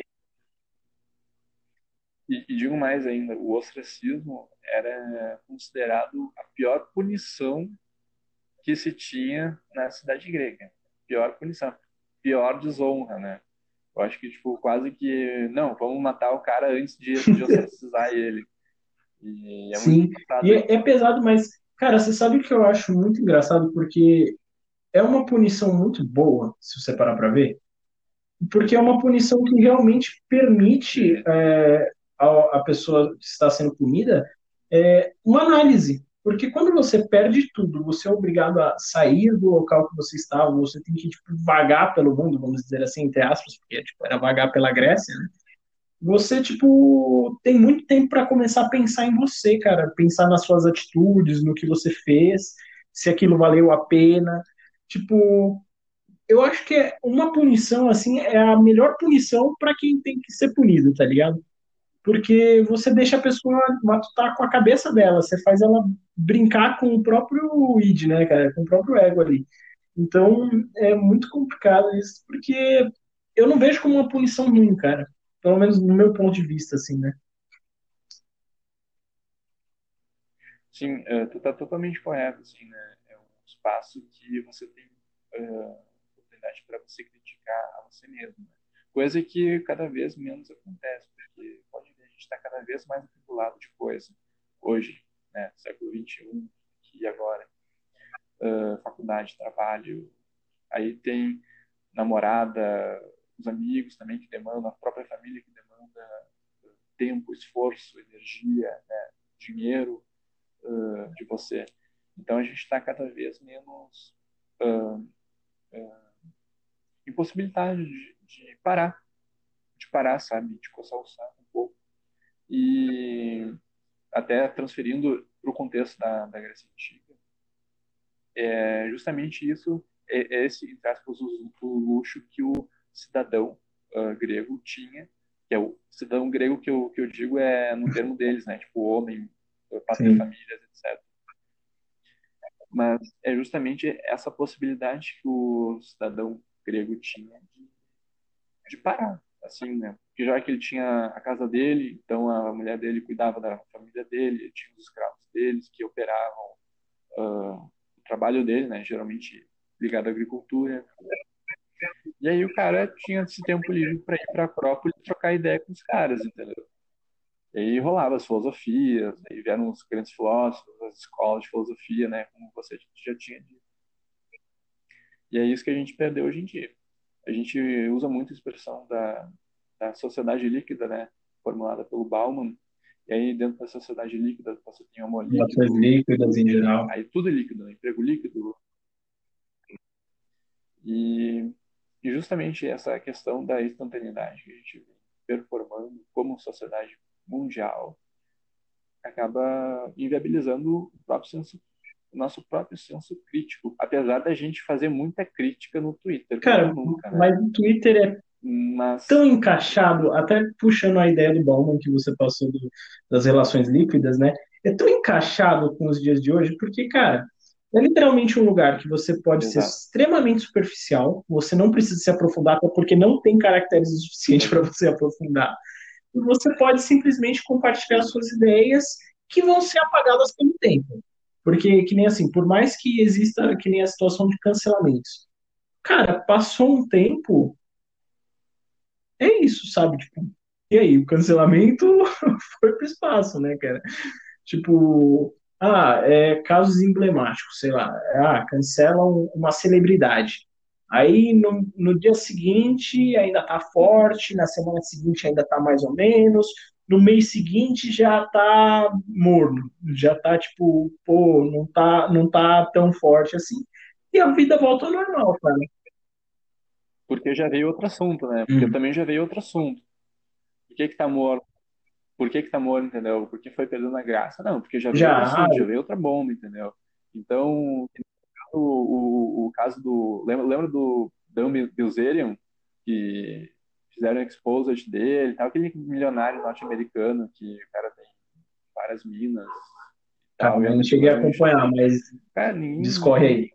e digo mais ainda, o ostracismo era considerado a pior punição que se tinha na cidade grega. Pior punição, pior desonra, né? Eu acho que, tipo, quase que, não, vamos matar o cara antes de ostracizar ele. E é muito Sim, e engraçado é isso. pesado, mas, cara, você sabe o que eu acho muito engraçado? Porque é uma punição muito boa, se você parar para ver. Porque é uma punição que realmente permite Uhum. a pessoa que está sendo punida uma análise. Porque quando você perde tudo, você é obrigado a sair do local que você estava, você tem que tipo, vagar pelo mundo, vamos dizer assim, entre aspas, porque tipo, era vagar pela Grécia, né? Você tipo tem muito tempo para começar a pensar em você, cara, pensar nas suas atitudes, no que você fez, se aquilo valeu a pena. Tipo, eu acho que é uma punição, assim, é a melhor punição para quem tem que ser punido, tá ligado? Porque você deixa a pessoa matutar com a cabeça dela, você faz ela brincar com o próprio id, né, cara, com o próprio ego ali. Então, é muito complicado isso, porque eu não vejo como uma punição ruim, cara. Pelo menos no meu ponto de vista, assim, né? Sim, tu tá totalmente correto, assim, né? É um espaço que você tem oportunidade para você criticar a você mesmo, né? Coisa que cada vez menos acontece, porque pode ver, a gente está cada vez mais atribulado de coisa. Hoje, né? Século XXI, aqui e agora, faculdade, trabalho, aí tem namorada, os amigos também que demandam, a própria família que demanda tempo, esforço, energia, né? Dinheiro de você. Então a gente está cada vez menos uh, impossibilitado de parar, sabe? De coçar o saco um pouco. E até transferindo para o contexto da Grécia Antiga, é justamente isso, é esse, entre aspas, o luxo que o cidadão grego tinha, que é o cidadão grego que eu digo é no termo deles, né? Tipo, homem, pátria, Sim. famílias, etc. Mas é justamente essa possibilidade que o cidadão grego tinha de parar, assim, né? Porque já que ele tinha a casa dele, então a mulher dele cuidava da família dele, tinha os escravos deles que operavam o trabalho dele, né? Geralmente ligado à agricultura. E aí o cara tinha esse tempo livre para ir para a Acrópole e trocar ideia com os caras, entendeu? E aí rolava as filosofias, aí vieram os grandes filósofos, as escolas de filosofia, né? Como você já tinha dito. E é isso que a gente perdeu hoje em dia. A gente usa muito a expressão da sociedade líquida, né? Formulada pelo Bauman. E aí, dentro da sociedade líquida, você tem amor Relações líquido, líquidas em geral. aí tudo é líquido, né? Emprego líquido. E, e justamente essa questão da instantaneidade que a gente vem performando como sociedade mundial acaba inviabilizando o nosso próprio senso crítico, apesar da gente fazer muita crítica no Twitter, como Cara, nunca, né? mas o Twitter é tão Mas, encaixado, até puxando a ideia do Bauman que você passou das relações líquidas, né? É tão encaixado com os dias de hoje, porque, cara, é literalmente um lugar que você pode ser exato, extremamente superficial, você não precisa se aprofundar, até porque não tem caracteres o suficiente para você aprofundar. E você pode simplesmente compartilhar suas ideias que vão ser apagadas pelo tempo. Porque, que nem assim, por mais que exista, que nem a situação de cancelamentos, cara, passou um tempo, é isso, sabe? Tipo, e aí, o cancelamento foi pro espaço, né, cara? Tipo, casos emblemáticos, sei lá, cancelam uma celebridade. Aí no dia seguinte ainda tá forte, na semana seguinte ainda tá mais ou menos, no mês seguinte já tá morno, já tá tipo, pô, não tá tão forte assim. E a vida volta ao normal, cara. porque já veio outro assunto, né? Porque Hum. também já veio outro assunto. Por que que tá morto? Por que que tá morto, entendeu? Porque foi perdendo a graça? Não, porque já veio outro Já, assunto, já veio outra bomba, entendeu? Então, o caso do... Lembra do Dan Bilzerian? Que fizeram exposed dele, tal, aquele milionário norte-americano que o cara tem várias minas e cara, tal, e eu não anda de cheguei a lancha e acompanhar, tal. mas Cara, discorre aí.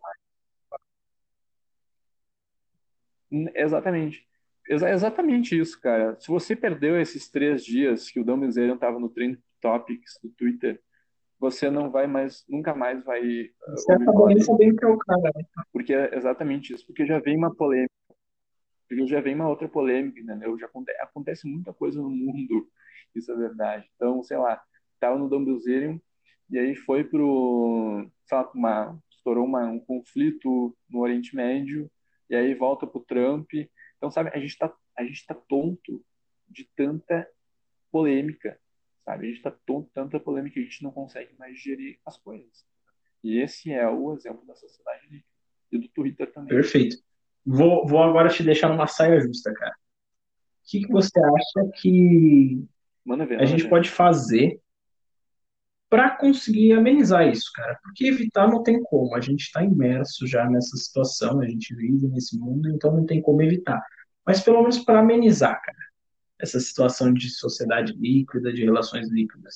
exatamente. Exatamente isso, cara. Se você perdeu esses 3 dias que o Dan Bilzerian estava no Trend Topics do Twitter, você não vai mais, nunca mais vai Você ouvir acabou falar nem dele. sabendo que é o cara, né? Porque é exatamente isso. Porque já vem uma polêmica, porque já vem uma outra polêmica, entendeu? Acontece muita coisa no mundo, isso é verdade. Então, sei lá, tava no Dumbledore e aí foi sei lá, estourou um conflito no Oriente Médio, e aí volta pro Trump. Então, sabe, a gente tá tonto de tanta polêmica, sabe? A gente tá tonto de tanta polêmica que a gente não consegue mais gerir as coisas. E esse é o exemplo da sociedade líquida. E do Twitter também. Perfeito. Vou agora te deixar numa saia justa, cara. O que que você acha que Manda ver, a manda gente ver. pode fazer para conseguir amenizar isso, cara? Porque evitar não tem como. A gente está imerso já nessa situação, a gente vive nesse mundo, então não tem como evitar. Mas pelo menos para amenizar, cara, essa situação de sociedade líquida, de relações líquidas.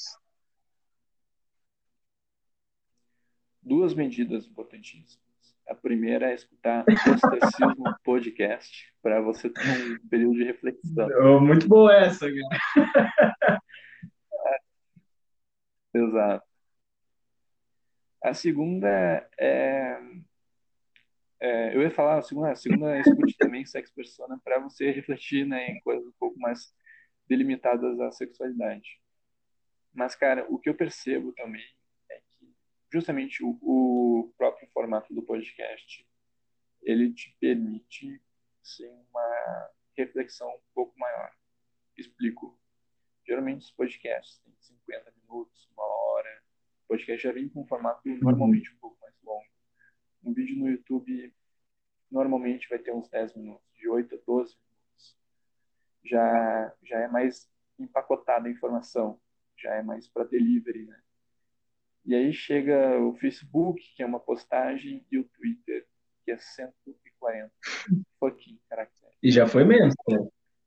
Duas medidas importantíssimas. A primeira é escutar Ostracismo Podcast, para você ter um período de reflexão. Oh, muito boa essa, cara. Exato. A segunda eu ia falar, a segunda é escute também Sex Persona para você refletir, né, em coisas um pouco mais delimitadas à sexualidade. Mas, cara, o que eu percebo também é que justamente o próprio formato do podcast ele te permite sim, uma reflexão um pouco maior. Explico. Geralmente os podcasts têm 50 minutos, 1 hora. O podcast já vem com um formato Uhum. normalmente um pouco mais longo. Um vídeo no YouTube normalmente vai ter uns 10 minutos, de 8 a 12 minutos. Já é mais empacotada a informação, já é mais para delivery, né? E aí chega o Facebook, que é uma postagem, e o Twitter, que é 140 fucking caracteres. E já foi menos, né?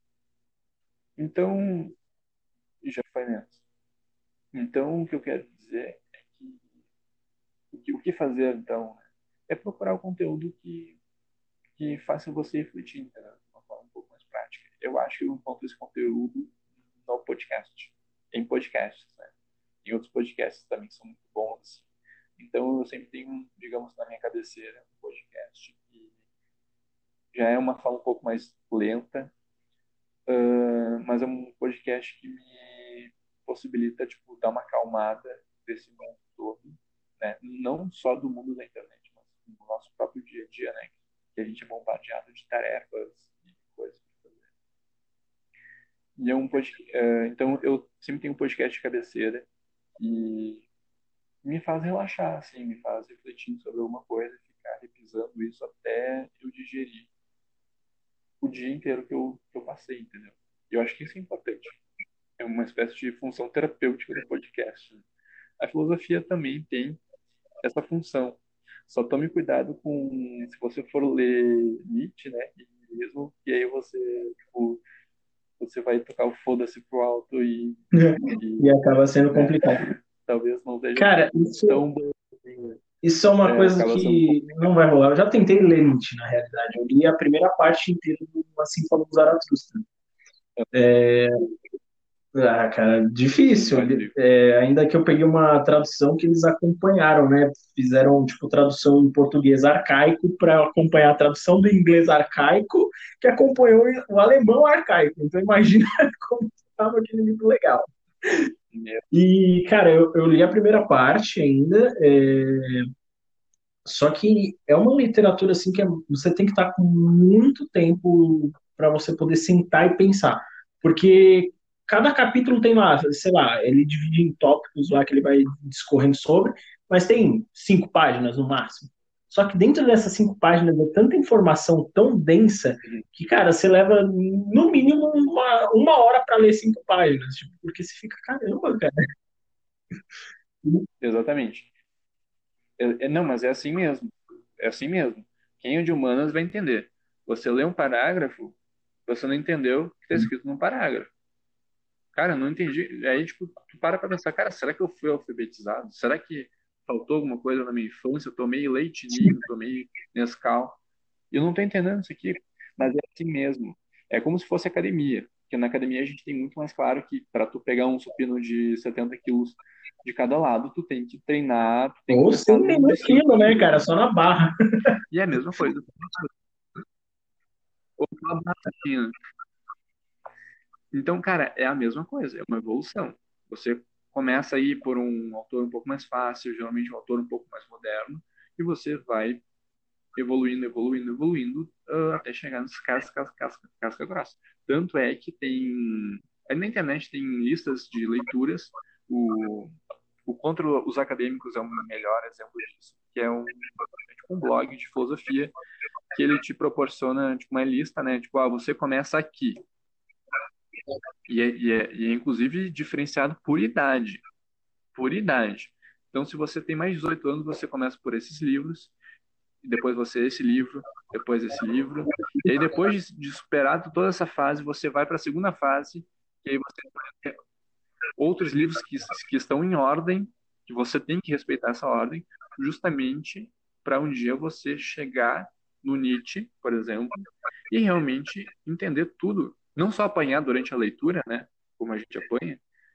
Então, já foi menos. Então, o que eu quero dizer é que o que fazer, então, né? É procurar o conteúdo que faça você refletir, entendeu? De uma forma um pouco mais prática. Eu acho que eu encontro esse conteúdo no podcast, em podcasts, né? Em outros podcasts também que são muito bons, assim. Então, eu sempre tenho, digamos, na minha cabeceira, um podcast que já é uma fala um pouco mais lenta, mas é um podcast que me possibilita, tipo, dar uma acalmada desse mundo todo, né? Não só do mundo da internet, mas do nosso próprio dia a dia, né? Que a gente é bombardeado de tarefas e coisas para fazer. E é um podcast, então eu sempre tenho um podcast de cabeceira e me faz relaxar, assim, me faz refletir sobre alguma coisa e ficar repisando isso até eu digerir o dia inteiro que eu passei, entendeu? E eu acho que isso é importante. É uma espécie de função terapêutica do podcast, né? A filosofia também tem essa função. Só tome cuidado com, se você for ler Nietzsche, né, e mesmo, e aí você, tipo, você vai tocar o foda-se pro alto E e, acaba sendo né, complicado. talvez não seja Cara, isso, tão bom assim, né? isso é uma coisa Acaba sendo um pouco que não vai rolar. Eu já tentei ler Nietzsche, na realidade. Eu li a primeira parte inteira do Assim Falou Zaratustra. Ah, cara, um difícil. baita livro. Ainda que eu peguei uma tradução que eles acompanharam, né? Fizeram, tipo, tradução em português arcaico para acompanhar a tradução do inglês arcaico, que acompanhou o alemão arcaico. Então, imagina como estava aquele livro legal. Meu, E, cara, eu li a primeira parte ainda, só que é uma literatura, assim, que você tem que estar com muito tempo para você poder sentar e pensar. Porque cada capítulo tem lá, sei lá, ele divide em tópicos lá que ele vai discorrendo sobre, mas tem 5 páginas no máximo. Só que dentro dessas 5 páginas é tanta informação tão densa que, cara, você leva no mínimo uma hora para ler 5 páginas, tipo, porque você fica, caramba, cara. exatamente. Não, mas é assim mesmo. É assim mesmo. Quem é de humanas vai entender. Você lê um parágrafo, você não entendeu o que está escrito no parágrafo. Cara, não entendi. Aí, tipo, tu para pensar, cara, será que eu fui alfabetizado? Será que faltou alguma coisa na minha infância? Eu tomei leite ninho, tomei Nescau. E eu não tô entendendo isso aqui. Mas é assim mesmo. É como se fosse academia. Porque na academia a gente tem muito mais claro que para tu pegar um supino de 70 quilos de cada lado, tu tem que treinar, tu tem que Ou começar sem do nenhum 5 quilo, né, quilos. cara? Só na barra. E é a mesma coisa. Ou uma barra. Então, cara, é a mesma coisa, é uma evolução. Você começa aí por um autor um pouco mais fácil, geralmente um autor um pouco mais moderno, e você vai evoluindo, evoluindo, evoluindo, até chegar nos casca grossa. Tanto é que tem. Aí na internet tem listas de leituras, o, o Contra os Acadêmicos é o melhor exemplo disso, que é tipo um blog de filosofia que ele te proporciona tipo, uma lista, né? Tipo, você começa aqui. E é inclusive diferenciado por idade. Por idade. Então, se você tem mais de 18 anos, você começa por esses livros, e depois você esse livro, depois esse livro. E aí, depois de superar toda essa fase, você vai para a segunda fase, e aí você tem outros livros que estão em ordem, que você tem que respeitar essa ordem, justamente para um dia você chegar no Nietzsche, por exemplo, e realmente entender tudo. Não só apanhar durante a leitura, né? Como a gente apanha,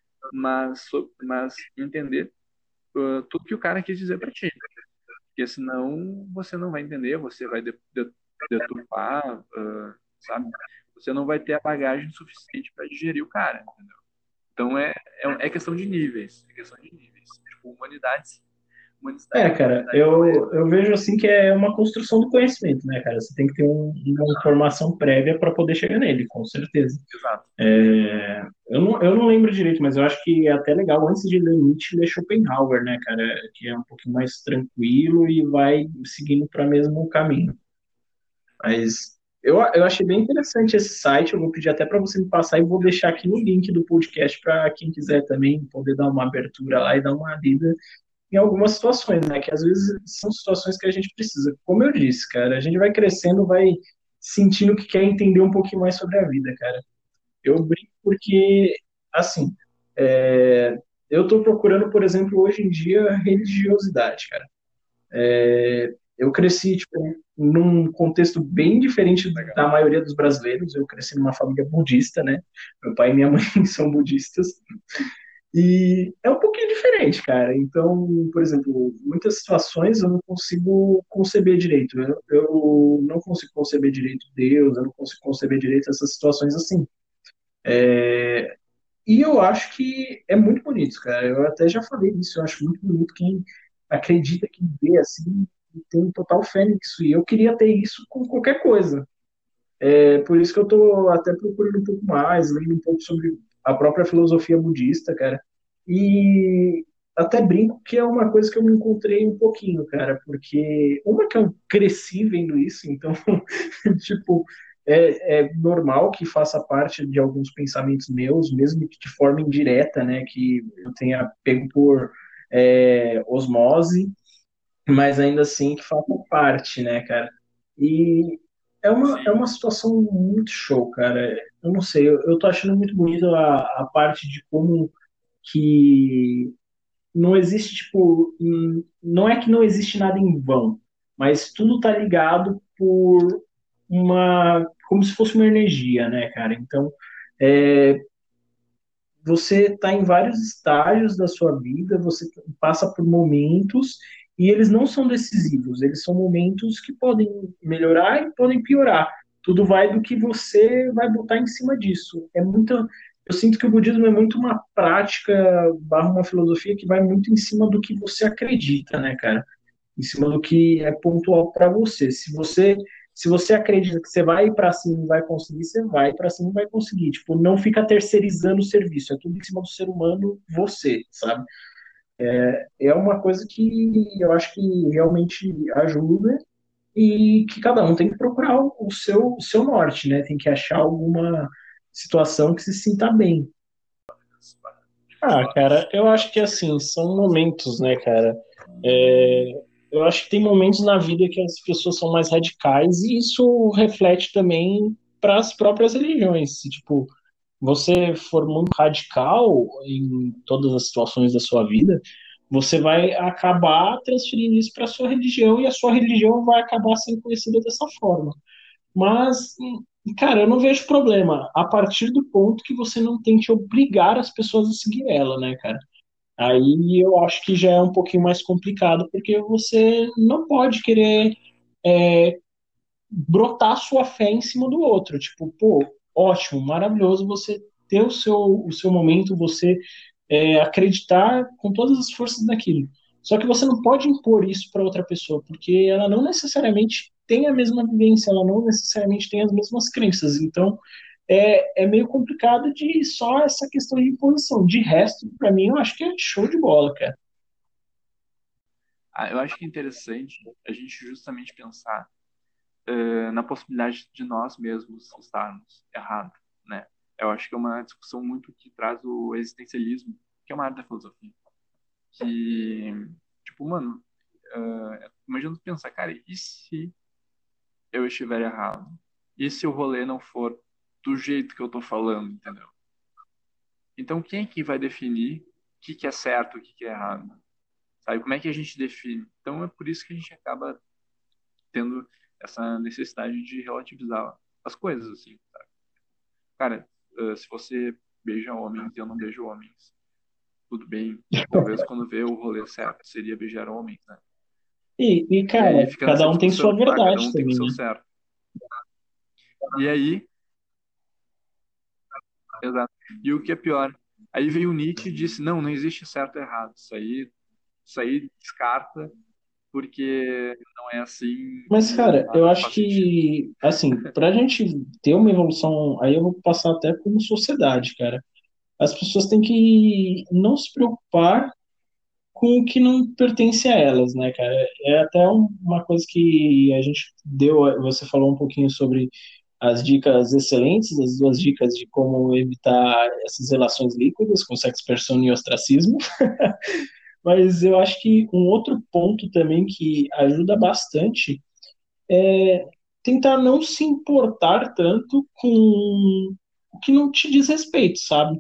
mas entender tudo que o cara quis dizer para ti. Porque senão você não vai entender, você vai deturpar, sabe? Você não vai ter a bagagem suficiente para digerir o cara, entendeu? Então é questão de níveis, é questão de níveis. Tipo, humanidades. Cara, eu vejo assim que é uma construção do conhecimento, né, cara? Você tem que ter uma informação prévia para poder chegar nele, com certeza. Exato. Eu não lembro direito, mas eu acho que é até legal, antes de ler Nietzsche, ler Schopenhauer, né, cara? Que é um pouquinho mais tranquilo e vai seguindo para o mesmo caminho. Mas eu achei bem interessante esse site, eu vou pedir até para você me passar e vou deixar aqui no link do podcast para quem quiser também poder dar uma abertura lá e dar uma lida em algumas situações, né? Que às vezes são situações que a gente precisa. Como eu disse, cara, a gente vai crescendo, vai sentindo que quer entender um pouquinho mais sobre a vida, cara. Eu brinco porque, assim, é, eu estou procurando, por exemplo, hoje em dia, religiosidade, cara. Eu cresci, tipo, num contexto bem diferente Legal. da maioria dos brasileiros. Eu cresci numa família budista, né? Meu pai e minha mãe são budistas. E é um pouquinho diferente, cara. Então, por exemplo, muitas situações eu não consigo conceber direito. Eu não consigo conceber direito Deus, eu não consigo conceber direito essas situações assim. E eu acho que é muito bonito, cara. Eu até já falei isso. Eu acho muito bonito quem acredita, que vê assim, e tem total fé nisso. E eu queria ter isso com qualquer coisa. É por isso que eu estou até procurando um pouco mais, lendo um pouco sobre a própria filosofia budista, cara. E até brinco que é uma coisa que eu me encontrei um pouquinho, cara, porque uma que eu cresci vendo isso, então, tipo, é normal que faça parte de alguns pensamentos meus, mesmo que de forma indireta, né, que eu tenha pego por osmose, mas ainda assim que faça parte, né, cara? E é Sim. uma situação muito show, cara. Eu não sei, eu tô achando muito bonito a parte de como que não existe, tipo, não é que não existe nada em vão, mas tudo tá ligado por como se fosse uma energia, né, cara? Então, é, você está em vários estágios da sua vida, você passa por momentos e eles não são decisivos, eles são momentos que podem melhorar e podem piorar. Tudo vai do que você vai botar em cima disso. Eu sinto que o budismo é muito uma prática barra uma filosofia que vai muito em cima do que você acredita, né, cara? Em cima do que é pontual para você. Se você acredita que você vai para cima e vai conseguir, você vai para cima e vai conseguir. Tipo, não fica terceirizando o serviço, é tudo em cima do ser humano, você, sabe? É uma coisa que eu acho que realmente ajuda e que cada um tem que procurar o seu norte, né? Tem que achar alguma situação que se sinta bem. Ah, cara, eu acho que assim, são momentos, né, cara? É, eu acho que tem momentos na vida que as pessoas são mais radicais e isso reflete também para as próprias religiões. Se, tipo, você for muito radical em todas as situações da sua vida, você vai acabar transferindo isso para a sua religião e a sua religião vai acabar sendo conhecida dessa forma. Mas, cara, eu não vejo problema a partir do ponto que você não tente obrigar as pessoas a seguir ela, né, cara? Aí eu acho que já é um pouquinho mais complicado, porque você não pode querer brotar sua fé em cima do outro. Tipo, pô, ótimo, maravilhoso você ter o seu momento, você acreditar com todas as forças naquilo. Só que você não pode impor isso para outra pessoa, porque ela não necessariamente tem a mesma vivência, ela não necessariamente tem as mesmas crenças. Então, é meio complicado de só essa questão de imposição. De resto, para mim, eu acho que é show de bola, cara. Eu acho que é interessante a gente justamente pensar na possibilidade de nós mesmos estarmos errados, né? Eu acho que é uma discussão muito que traz o existencialismo, que é uma área da filosofia. Que, tipo, mano, imagina tu pensar, cara, e se eu estiver errado? E se o rolê não for do jeito que eu tô falando, entendeu? Então, quem é que vai definir o que é certo, o que é errado? Sabe? Como é que a gente define? Então, é por isso que a gente acaba tendo essa necessidade de relativizar as coisas, assim, sabe? Cara, se você beija homens e eu não beijo homens, tudo bem. Talvez quando vê o rolê certo seria beijar homens, né? E Cara, aí fica nessa cada um tem sua discussão, tá? Cada verdade um tem o também, seu né? certo. E aí, exato. E o que é pior? Aí veio o Nietzsche e disse, não, não existe certo e errado. Isso aí isso aí descarta, porque não é assim, Mas, cara, eu sabe? Não acho faz sentido. que, assim, pra gente ter uma evolução, aí eu vou passar até como sociedade, cara. As pessoas têm que não se preocupar com o que não pertence a elas, né, cara? É até uma coisa que a gente deu, você falou um pouquinho sobre as dicas excelentes, as duas dicas de como evitar essas relações líquidas com sexo, persona e ostracismo, mas eu acho que um outro ponto também que ajuda bastante é tentar não se importar tanto com o que não te diz respeito, sabe?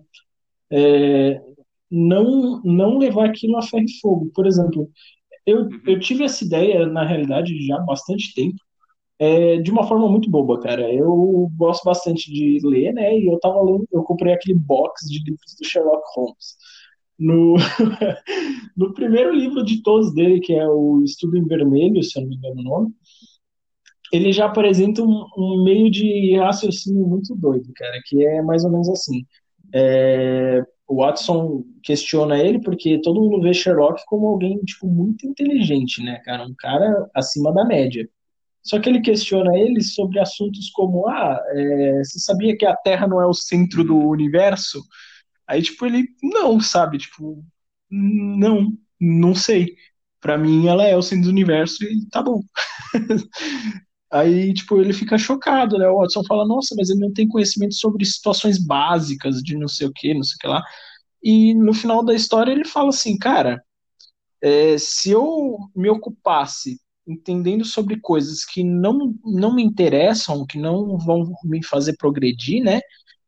Não levar aquilo a ferro e fogo. Por exemplo, eu Uhum. tive essa ideia, na realidade, já há bastante tempo, de uma forma muito boba, cara. Eu gosto bastante de ler, né? E eu tava lendo, eu comprei aquele box de livros do Sherlock Holmes. No, no primeiro livro de todos dele, que é o Estudo em Vermelho, se eu não me engano o nome, ele já apresenta um meio de raciocínio muito doido, cara, que é mais ou menos assim. O Watson questiona ele porque todo mundo vê Sherlock como alguém, tipo, muito inteligente, né, cara? Um cara acima da média. Só que ele questiona ele sobre assuntos como, você sabia que a Terra não é o centro do Uhum. universo? Aí, tipo, ele, não, sabe? Tipo, não sei. Pra mim, ela é o centro do universo e tá bom. Aí, tipo, ele fica chocado, né? O Watson fala, nossa, mas ele não tem conhecimento sobre situações básicas de não sei o que, não sei o que lá. E no final da história ele fala assim, cara, se eu me ocupasse entendendo sobre coisas que não me interessam, que não vão me fazer progredir, né?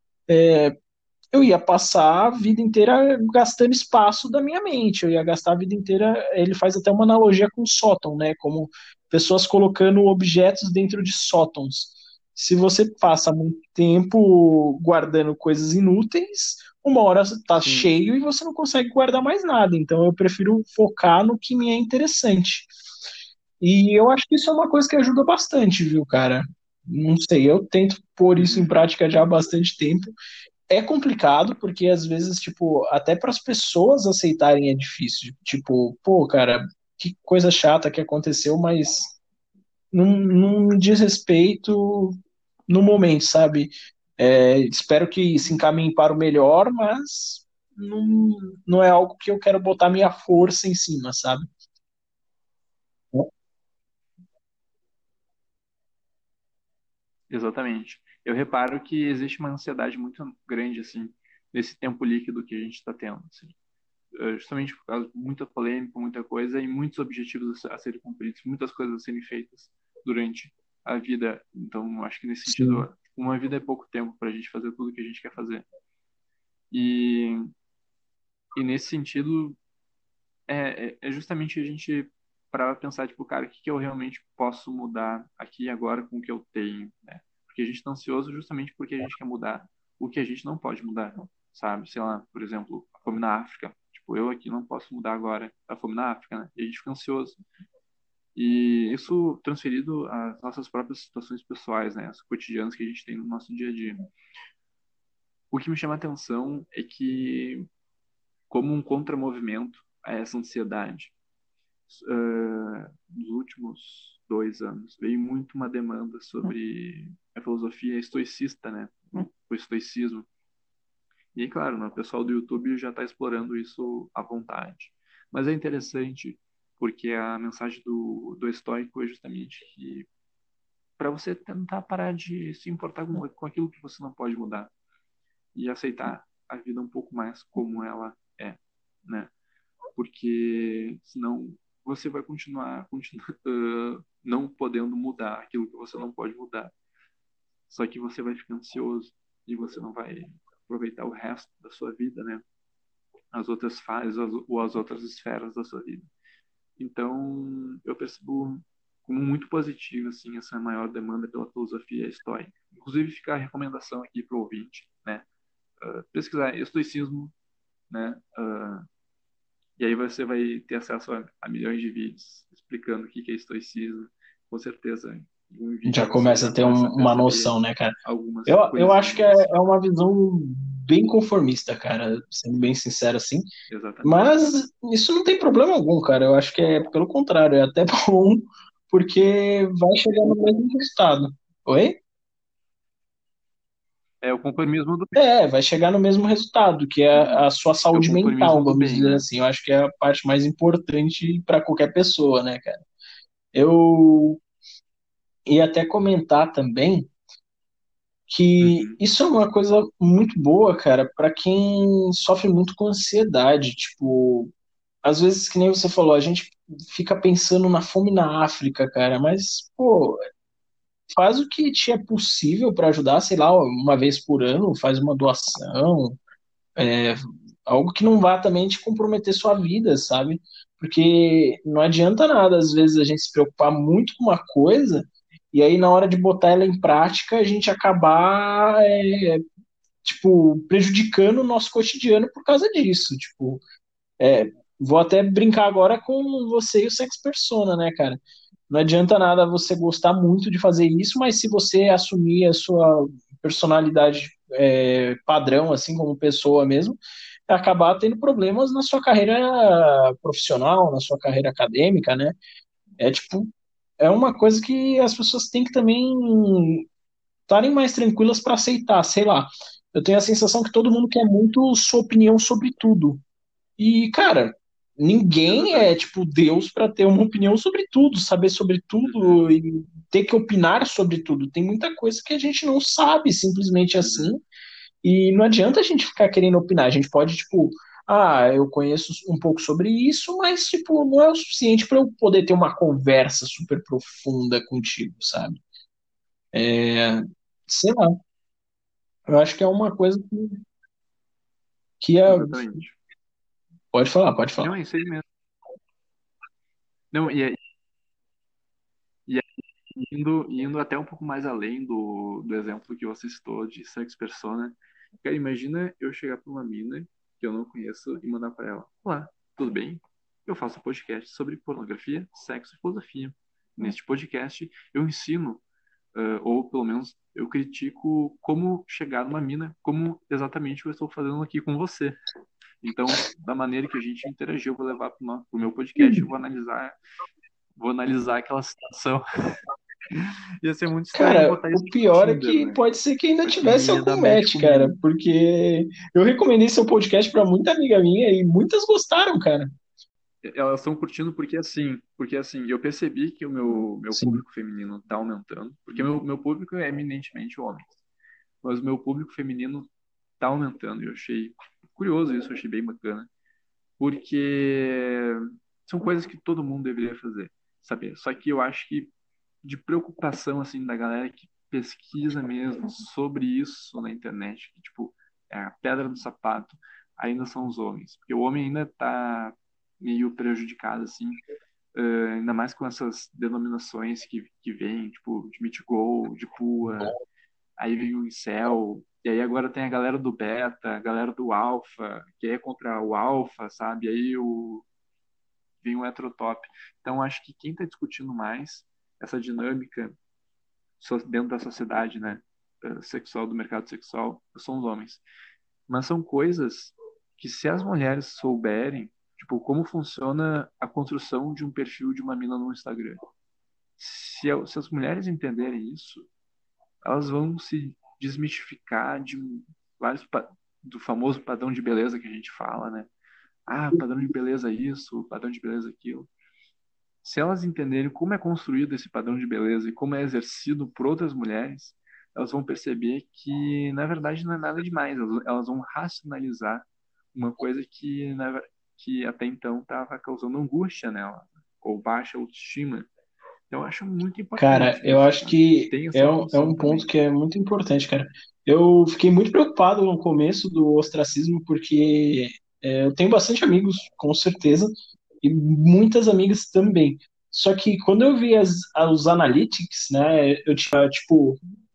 Eu ia passar a vida inteira gastando espaço da minha mente, eu ia gastar a vida inteira. Ele faz até uma analogia com sótão, né? Como pessoas colocando objetos dentro de sótãos. Se você passa muito tempo guardando coisas inúteis, uma hora está Sim. cheio e você não consegue guardar mais nada. Então eu prefiro focar no que me é interessante. E eu acho que isso é uma coisa que ajuda bastante, viu, cara? Não sei, eu tento pôr isso em Uhum. prática já há bastante tempo. É complicado porque às vezes, tipo, até para as pessoas aceitarem é difícil. Tipo, pô, cara, que coisa chata que aconteceu, mas não me diz respeito no momento, sabe? Espero que se encaminhe para o melhor, mas não, não é algo que eu quero botar minha força em cima, sabe? Exatamente. Eu reparo que existe uma ansiedade muito grande, assim, nesse tempo líquido que a gente está tendo, assim. Justamente por causa de muita polêmica, muita coisa e muitos objetivos a serem cumpridos, muitas coisas a serem feitas durante a vida. Então, acho que nesse Sim, sentido, uma vida é pouco tempo para a gente fazer tudo o que a gente quer fazer. E, e nesse sentido, é justamente a gente para pensar, tipo, cara, o que que eu realmente posso mudar aqui e agora com o que eu tenho, né? Porque a gente está ansioso justamente porque a gente quer mudar o que a gente não pode mudar, sabe? Sei lá, por exemplo, a fome na África. Tipo, eu aqui não posso mudar agora a fome na África, né? E a gente fica ansioso. E isso transferido às nossas próprias situações pessoais, né? As cotidianas que a gente tem no nosso dia a dia. O que me chama a atenção é que, como um contramovimento a essa ansiedade, nos últimos 2 anos, veio muito uma demanda sobre a filosofia estoicista, né? O estoicismo. E, claro, né, o pessoal do YouTube já está explorando isso à vontade. Mas é interessante porque a mensagem do estoico é justamente que para você tentar parar de se importar com aquilo que você não pode mudar e aceitar a vida um pouco mais como ela é, né? Porque senão você vai não podendo mudar aquilo que você não pode mudar. Só que você vai ficar ansioso e você não vai aproveitar o resto da sua vida, né? As outras fases ou as outras esferas da sua vida. Então, eu percebo como muito positivo assim essa maior demanda pela filosofia estoica. Inclusive, fica a recomendação aqui para o ouvinte, né? Pesquisar estoicismo, né? E aí você vai ter acesso a milhões de vídeos explicando o que é estoicismo. Com certeza Um Já vídeo você começa já a ter começa a uma perceber noção, né, cara? algumas Eu acho que coisinhas. é uma visão bem conformista, cara, sendo bem sincero assim. Exatamente. Mas isso não tem problema algum, cara. Eu acho que é pelo contrário, é até bom, porque vai chegar no mesmo resultado. Oi? É o conformismo do bem. É, vai chegar no mesmo resultado, que é Uhum. a sua É o saúde mental, conformismo do vamos bem, dizer né? assim. Eu acho que é a parte mais importante para qualquer pessoa, né, cara? Eu ia até comentar também que Uhum. isso é uma coisa muito boa, cara, para quem sofre muito com ansiedade. Tipo, às vezes, que nem você falou, a gente fica pensando na fome na África, cara, mas, pô, faz o que te é possível para ajudar, sei lá, uma vez por ano, faz uma doação, algo que não vá também te comprometer sua vida, sabe? Porque não adianta nada, às vezes, a gente se preocupar muito com uma coisa e aí na hora de botar ela em prática a gente acabar, tipo, prejudicando o nosso cotidiano por causa disso. Tipo, vou até brincar agora com você e o Sex Persona, né, cara? Não adianta nada você gostar muito de fazer isso, mas se você assumir a sua personalidade padrão, assim como pessoa mesmo, acabar tendo problemas na sua carreira profissional, na sua carreira acadêmica, né? É tipo, é uma coisa que as pessoas têm que também estarem mais tranquilas para aceitar, sei lá. Eu tenho a sensação que todo mundo quer muito sua opinião sobre tudo. E, cara, ninguém é, Exatamente. tipo, Deus para ter uma opinião sobre tudo, saber sobre Uhum. tudo e ter que opinar sobre tudo. Tem muita coisa que a gente não sabe simplesmente assim, Uhum. e não adianta a gente ficar querendo opinar. A gente pode, tipo, eu conheço um pouco sobre isso, mas, tipo, não é o suficiente para eu poder ter uma conversa super profunda contigo, sabe? Sei lá. Eu acho que é uma coisa que é. Exatamente. Pode falar, pode Não, falar. é isso aí mesmo. Não, e indo até um pouco mais além do exemplo que você citou de sex persona, cara, imagina eu chegar pra uma mina que eu não conheço e mandar pra ela: Olá, tudo bem? Eu faço um podcast sobre pornografia, sexo e filosofia. Neste podcast eu ensino, ou pelo menos eu critico como chegar numa mina, como exatamente eu estou fazendo aqui com você. Então, da maneira que a gente interagiu, eu vou levar pro meu podcast, eu vou analisar aquela situação. Ia ser muito estranho Cara, botar o isso no pior é Tinder, que né? pode ser que ainda Só que tivesse ninguém ia dar algum match match, cara, comigo. porque eu recomendei seu podcast pra muita amiga minha e muitas gostaram, cara. Elas estão curtindo porque assim, eu percebi que o meu Sim. público feminino tá aumentando, porque meu público é eminentemente homem, mas o meu público feminino tá aumentando. Eu achei curioso isso, eu achei bem bacana, porque são coisas que todo mundo deveria fazer, saber. Só que eu acho que de preocupação assim da galera que pesquisa mesmo sobre isso na internet, que tipo, é a pedra do sapato, ainda são os homens, porque o homem ainda tá meio prejudicado assim, ainda mais com essas denominações que vêm, tipo, de Meet Go, de Pua, aí vem o Incel, e aí agora tem a galera do Beta, a galera do Alpha, que é contra o Alpha, sabe? Aí vem o Heterotop. Então acho que quem está discutindo mais essa dinâmica dentro da sociedade, né, sexual, do mercado sexual, são os homens. Mas são coisas que se as mulheres souberem, tipo, como funciona a construção de um perfil de uma mina no Instagram, se as mulheres entenderem isso, elas vão se desmistificar de vários do famoso padrão de beleza que a gente fala, né? Ah, padrão de beleza isso, padrão de beleza aquilo. Se elas entenderem como é construído esse padrão de beleza e como é exercido por outras mulheres, elas vão perceber que, na verdade, não é nada demais. Elas vão racionalizar uma coisa que até então estava causando angústia nela, ou baixa autoestima. Então, eu acho muito Cara, importante eu isso, acho sabe? que Tem essa é função um ponto também. que é muito importante, cara. Eu fiquei muito preocupado no começo do ostracismo, porque eu tenho bastante amigos, com certeza, e muitas amigas também. Só que quando eu vi os analytics, né, eu tinha, tipo,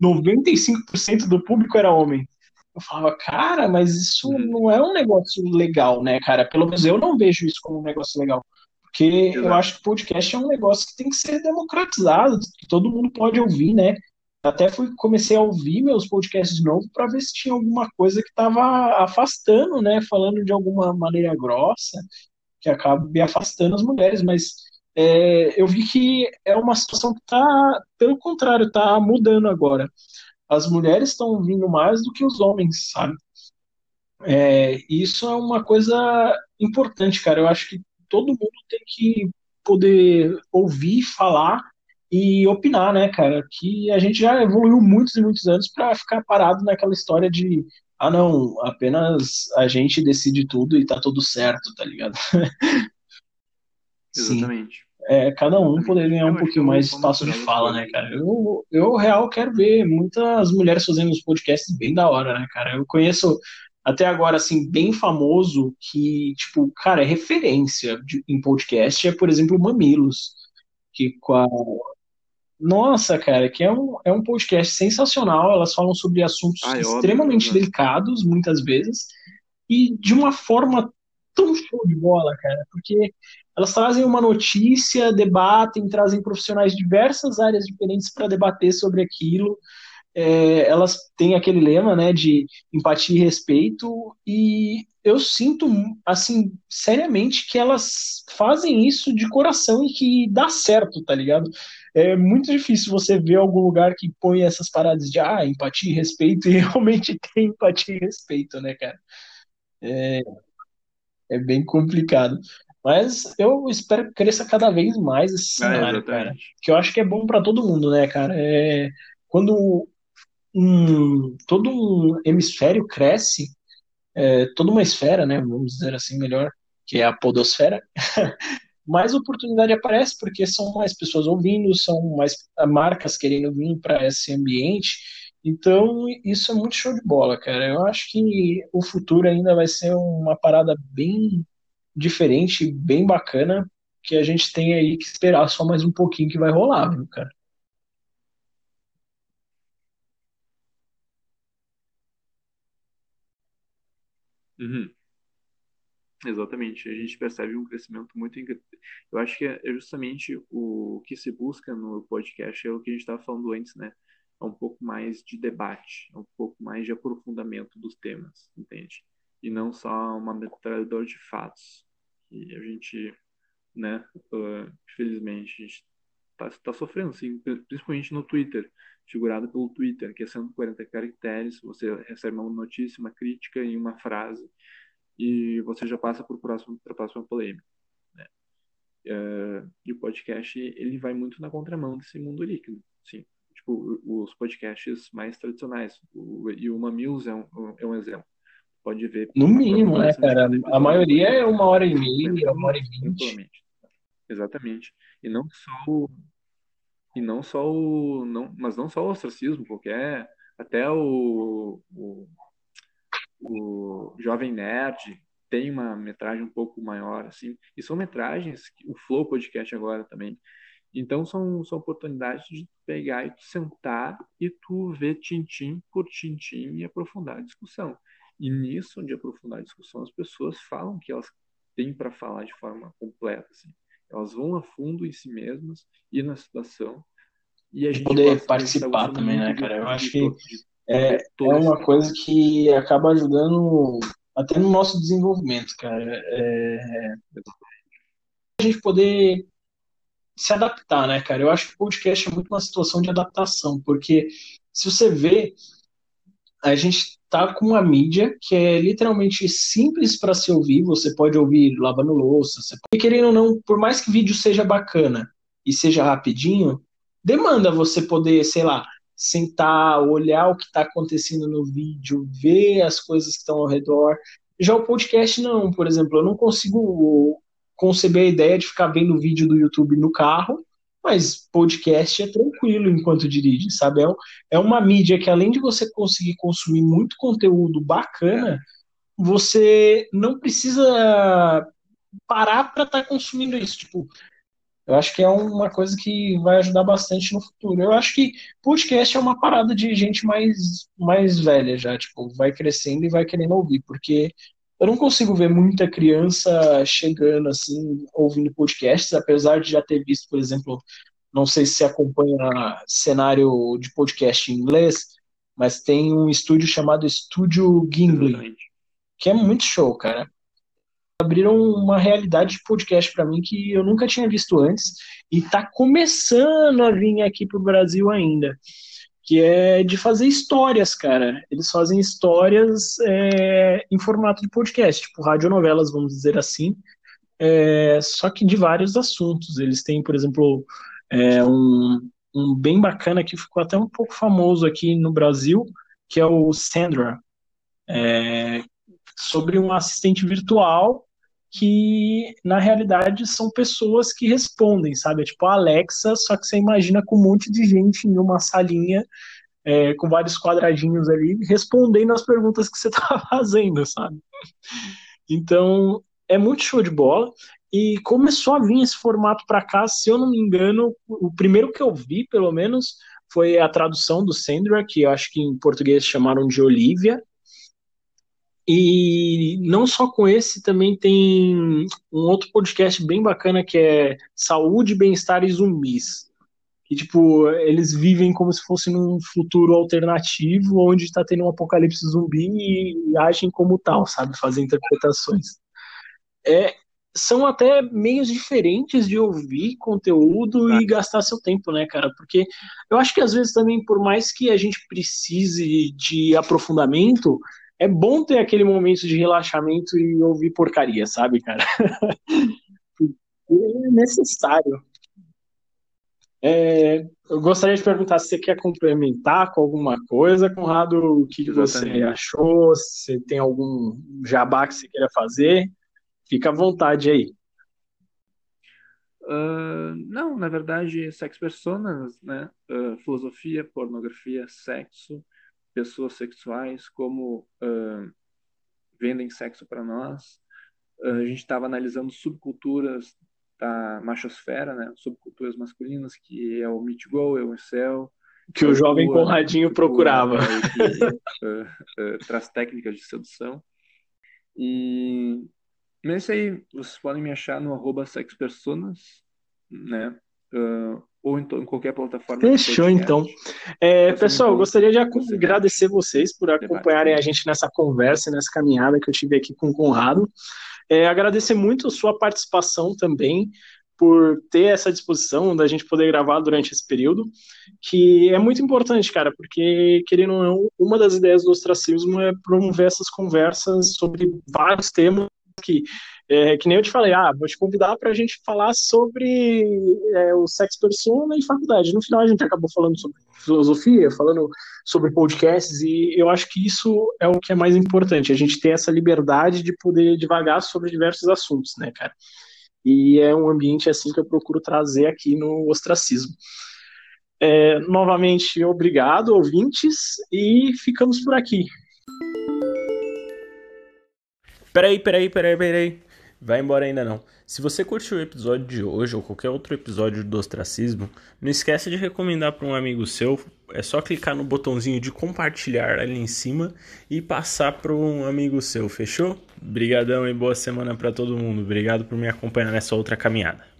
95% do público era homem. Eu falava, cara, mas isso Uhum. não é um negócio legal, né, cara? Pelo menos eu não vejo isso como um negócio legal. Porque eu Exato. acho que podcast é um negócio que tem que ser democratizado, que todo mundo pode ouvir, né? Até comecei a ouvir meus podcasts de novo para ver se tinha alguma coisa que estava afastando, né? Falando de alguma maneira grossa, que acaba me afastando as mulheres, mas eu vi que é uma situação que está, pelo contrário, está mudando agora. As mulheres estão vindo mais do que os homens, sabe? Isso é uma coisa importante, cara. Eu acho que todo mundo tem que poder ouvir, falar e opinar, né, cara? Que a gente já evoluiu muitos e muitos anos para ficar parado naquela história de, ah, não, apenas a gente decide tudo e tá tudo certo, tá ligado? Sim. Exatamente. Cada um poder Exatamente. ganhar um Eu acho que é a pouquinho mais de evolução espaço de natural das fala, né, coisas. cara? Real, quero ver muitas mulheres fazendo uns podcasts bem da hora, né, cara? Eu conheço até agora, assim, bem famoso que, tipo, cara, é referência em podcast, é, por exemplo, o Mamilos, que com a... Nossa, cara, que é um podcast sensacional, elas falam sobre assuntos Ah, é óbvio. extremamente Aham. delicados, muitas vezes, e de uma forma tão show de bola, cara, porque elas trazem uma notícia, debatem, trazem profissionais de diversas áreas diferentes para debater sobre aquilo. Elas têm aquele lema, né, de empatia e respeito, e eu sinto, assim, seriamente que elas fazem isso de coração e que dá certo, tá ligado? É muito difícil você ver algum lugar que põe essas paradas de empatia e respeito e realmente tem empatia e respeito, né, cara? É bem complicado. Mas eu espero que cresça cada vez mais esse Ah, cenário, cara. exatamente. Que eu acho que é bom para todo mundo, né, cara? Quando todo um hemisfério cresce, toda uma esfera, né, vamos dizer assim melhor, que é a podosfera, mais oportunidade aparece, porque são mais pessoas ouvindo, são mais marcas querendo vir para esse ambiente. Então, isso é muito show de bola, cara. Eu acho que o futuro ainda vai ser uma parada bem diferente, bem bacana, que a gente tem aí que esperar só mais um pouquinho que vai rolar, viu, cara? Uhum. Exatamente. A gente percebe um crescimento muito. Eu acho que é justamente o que se busca no podcast é o que a gente estava falando antes, né? É um pouco mais de debate, é um pouco mais de aprofundamento dos temas, entende? E não só uma metralhadora de fatos. E a gente, né, infelizmente, a gente tá sofrendo, assim, principalmente no Twitter, figurado pelo Twitter, que é 140 caracteres, você recebe uma notícia, uma crítica em uma frase e você já passa para a próxima polêmica, né? E o podcast, ele vai muito na contramão desse mundo líquido, sim. Tipo, os podcasts mais tradicionais, e o Mamilos é um exemplo. Pode ver No a própria mínimo, né, duração de cara? cada A episódio, maioria porque é uma hora e tem 50 meia, uma hora e minutos, 20. tranquilamente. Exatamente. E não só o, e não só o, não, mas não só o ostracismo, qualquer, até o Jovem Nerd tem uma metragem um pouco maior, assim, e são metragens, o Flow Podcast agora também. Então são oportunidades de pegar e tu sentar e tu ver tintim por tintim e aprofundar a discussão. E nisso, de aprofundar a discussão, as pessoas falam que elas têm para falar de forma completa, assim. Elas vão a fundo em si mesmas e na situação. E E poder a gente está participar gostando também, muito né, cara? Eu acho de, que de é, ver é todo esse uma debate. coisa que acaba ajudando até no nosso desenvolvimento, cara. A gente poder se adaptar, né, cara? Eu acho que o podcast é muito uma situação de adaptação, porque se você vê, a gente tá com uma mídia que é literalmente simples para se ouvir, você pode ouvir lavando louça, você pode, querendo ou não, por mais que o vídeo seja bacana e seja rapidinho, demanda você poder, sei lá, sentar, olhar o que está acontecendo no vídeo, ver as coisas que estão ao redor. Já o podcast não, por exemplo, eu não consigo conceber a ideia de ficar vendo vídeo do YouTube no carro, mas podcast é tranquilo enquanto dirige, sabe? É uma mídia que, além de você conseguir consumir muito conteúdo É. bacana, você não precisa parar para estar consumindo isso. Tipo, eu acho que é uma coisa que vai ajudar bastante no futuro. Eu acho que podcast é uma parada de gente mais velha já, tipo, vai crescendo e vai querendo ouvir, porque eu não consigo ver muita criança chegando assim, ouvindo podcasts, apesar de já ter visto, por exemplo, não sei se você acompanha cenário de podcast em inglês, mas tem um estúdio chamado Estúdio Gimli, Exatamente. que é muito show, cara. Abriram uma realidade de podcast para mim que eu nunca tinha visto antes e tá começando a vir aqui pro Brasil ainda, que é de fazer histórias, cara. Eles fazem histórias em formato de podcast, tipo radionovelas, vamos dizer assim, só que de vários assuntos. Eles têm, por exemplo, um bem bacana que ficou até um pouco famoso aqui no Brasil, que é o Sandra, sobre um assistente virtual que, na realidade, são pessoas que respondem, sabe? É tipo a Alexa, só que você imagina com um monte de gente em uma salinha, com vários quadradinhos ali, respondendo as perguntas que você está fazendo, sabe? Então, é muito show de bola. E começou a vir esse formato para cá, se eu não me engano, o primeiro que eu vi, pelo menos, foi a tradução do Sandra, que eu acho que em português chamaram de Olivia. E não só com esse, também tem um outro podcast bem bacana que é Saúde, Bem-Estar e Zumbis. Que, tipo, eles vivem como se fosse num futuro alternativo, onde está tendo um apocalipse zumbi e agem como tal, sabe? Fazem interpretações. É, são até meios diferentes de ouvir conteúdo Ah, e gastar seu tempo, né, cara? Porque eu acho que às vezes também, por mais que a gente precise de aprofundamento, é bom ter aquele momento de relaxamento e ouvir porcaria, sabe, cara? É necessário. Eu gostaria de perguntar se você quer complementar com alguma coisa, Conrado, o que você exatamente. achou, se tem algum jabá que você queira fazer, fica à vontade aí. Não, na verdade, sex personas, né? Filosofia, pornografia, sexo, pessoas sexuais, como vendem sexo para nós. A gente estava analisando subculturas da machosfera, né? Subculturas masculinas, que é o Meet Go, é o Incel, Que é o o jovem Tua, né? Conradinho Que o Tua procurava. é o que traz técnicas de sedução. E mas é isso aí, vocês podem me achar no arroba sexpersonas, né? Ou em qualquer plataforma de Fechou, então. podcast. Vai ser muito Pessoal, eu bom gostaria de você ter agradecer vocês por debate acompanharem a comigo. gente nessa conversa, nessa caminhada que eu tive aqui com o Conrado. Agradecer muito a sua participação também, por ter essa disposição da gente poder gravar durante esse período, que é muito importante, cara, porque, querendo ou não, uma das ideias do ostracismo é promover essas conversas sobre vários temas que nem eu te falei, vou te convidar para a gente falar sobre o sexo persona e faculdade. No final a gente acabou falando sobre filosofia, falando sobre podcasts, e eu acho que isso é o que é mais importante, a gente ter essa liberdade de poder divagar sobre diversos assuntos, né, cara? E é um ambiente assim que eu procuro trazer aqui no ostracismo. Novamente, obrigado, ouvintes, e ficamos por aqui. Peraí. Vai embora ainda não. Se você curtiu o episódio de hoje ou qualquer outro episódio do Ostracismo, não esquece de recomendar para um amigo seu. É só clicar no botãozinho de compartilhar ali em cima e passar para um amigo seu, fechou? Obrigadão e boa semana para todo mundo. Obrigado por me acompanhar nessa outra caminhada.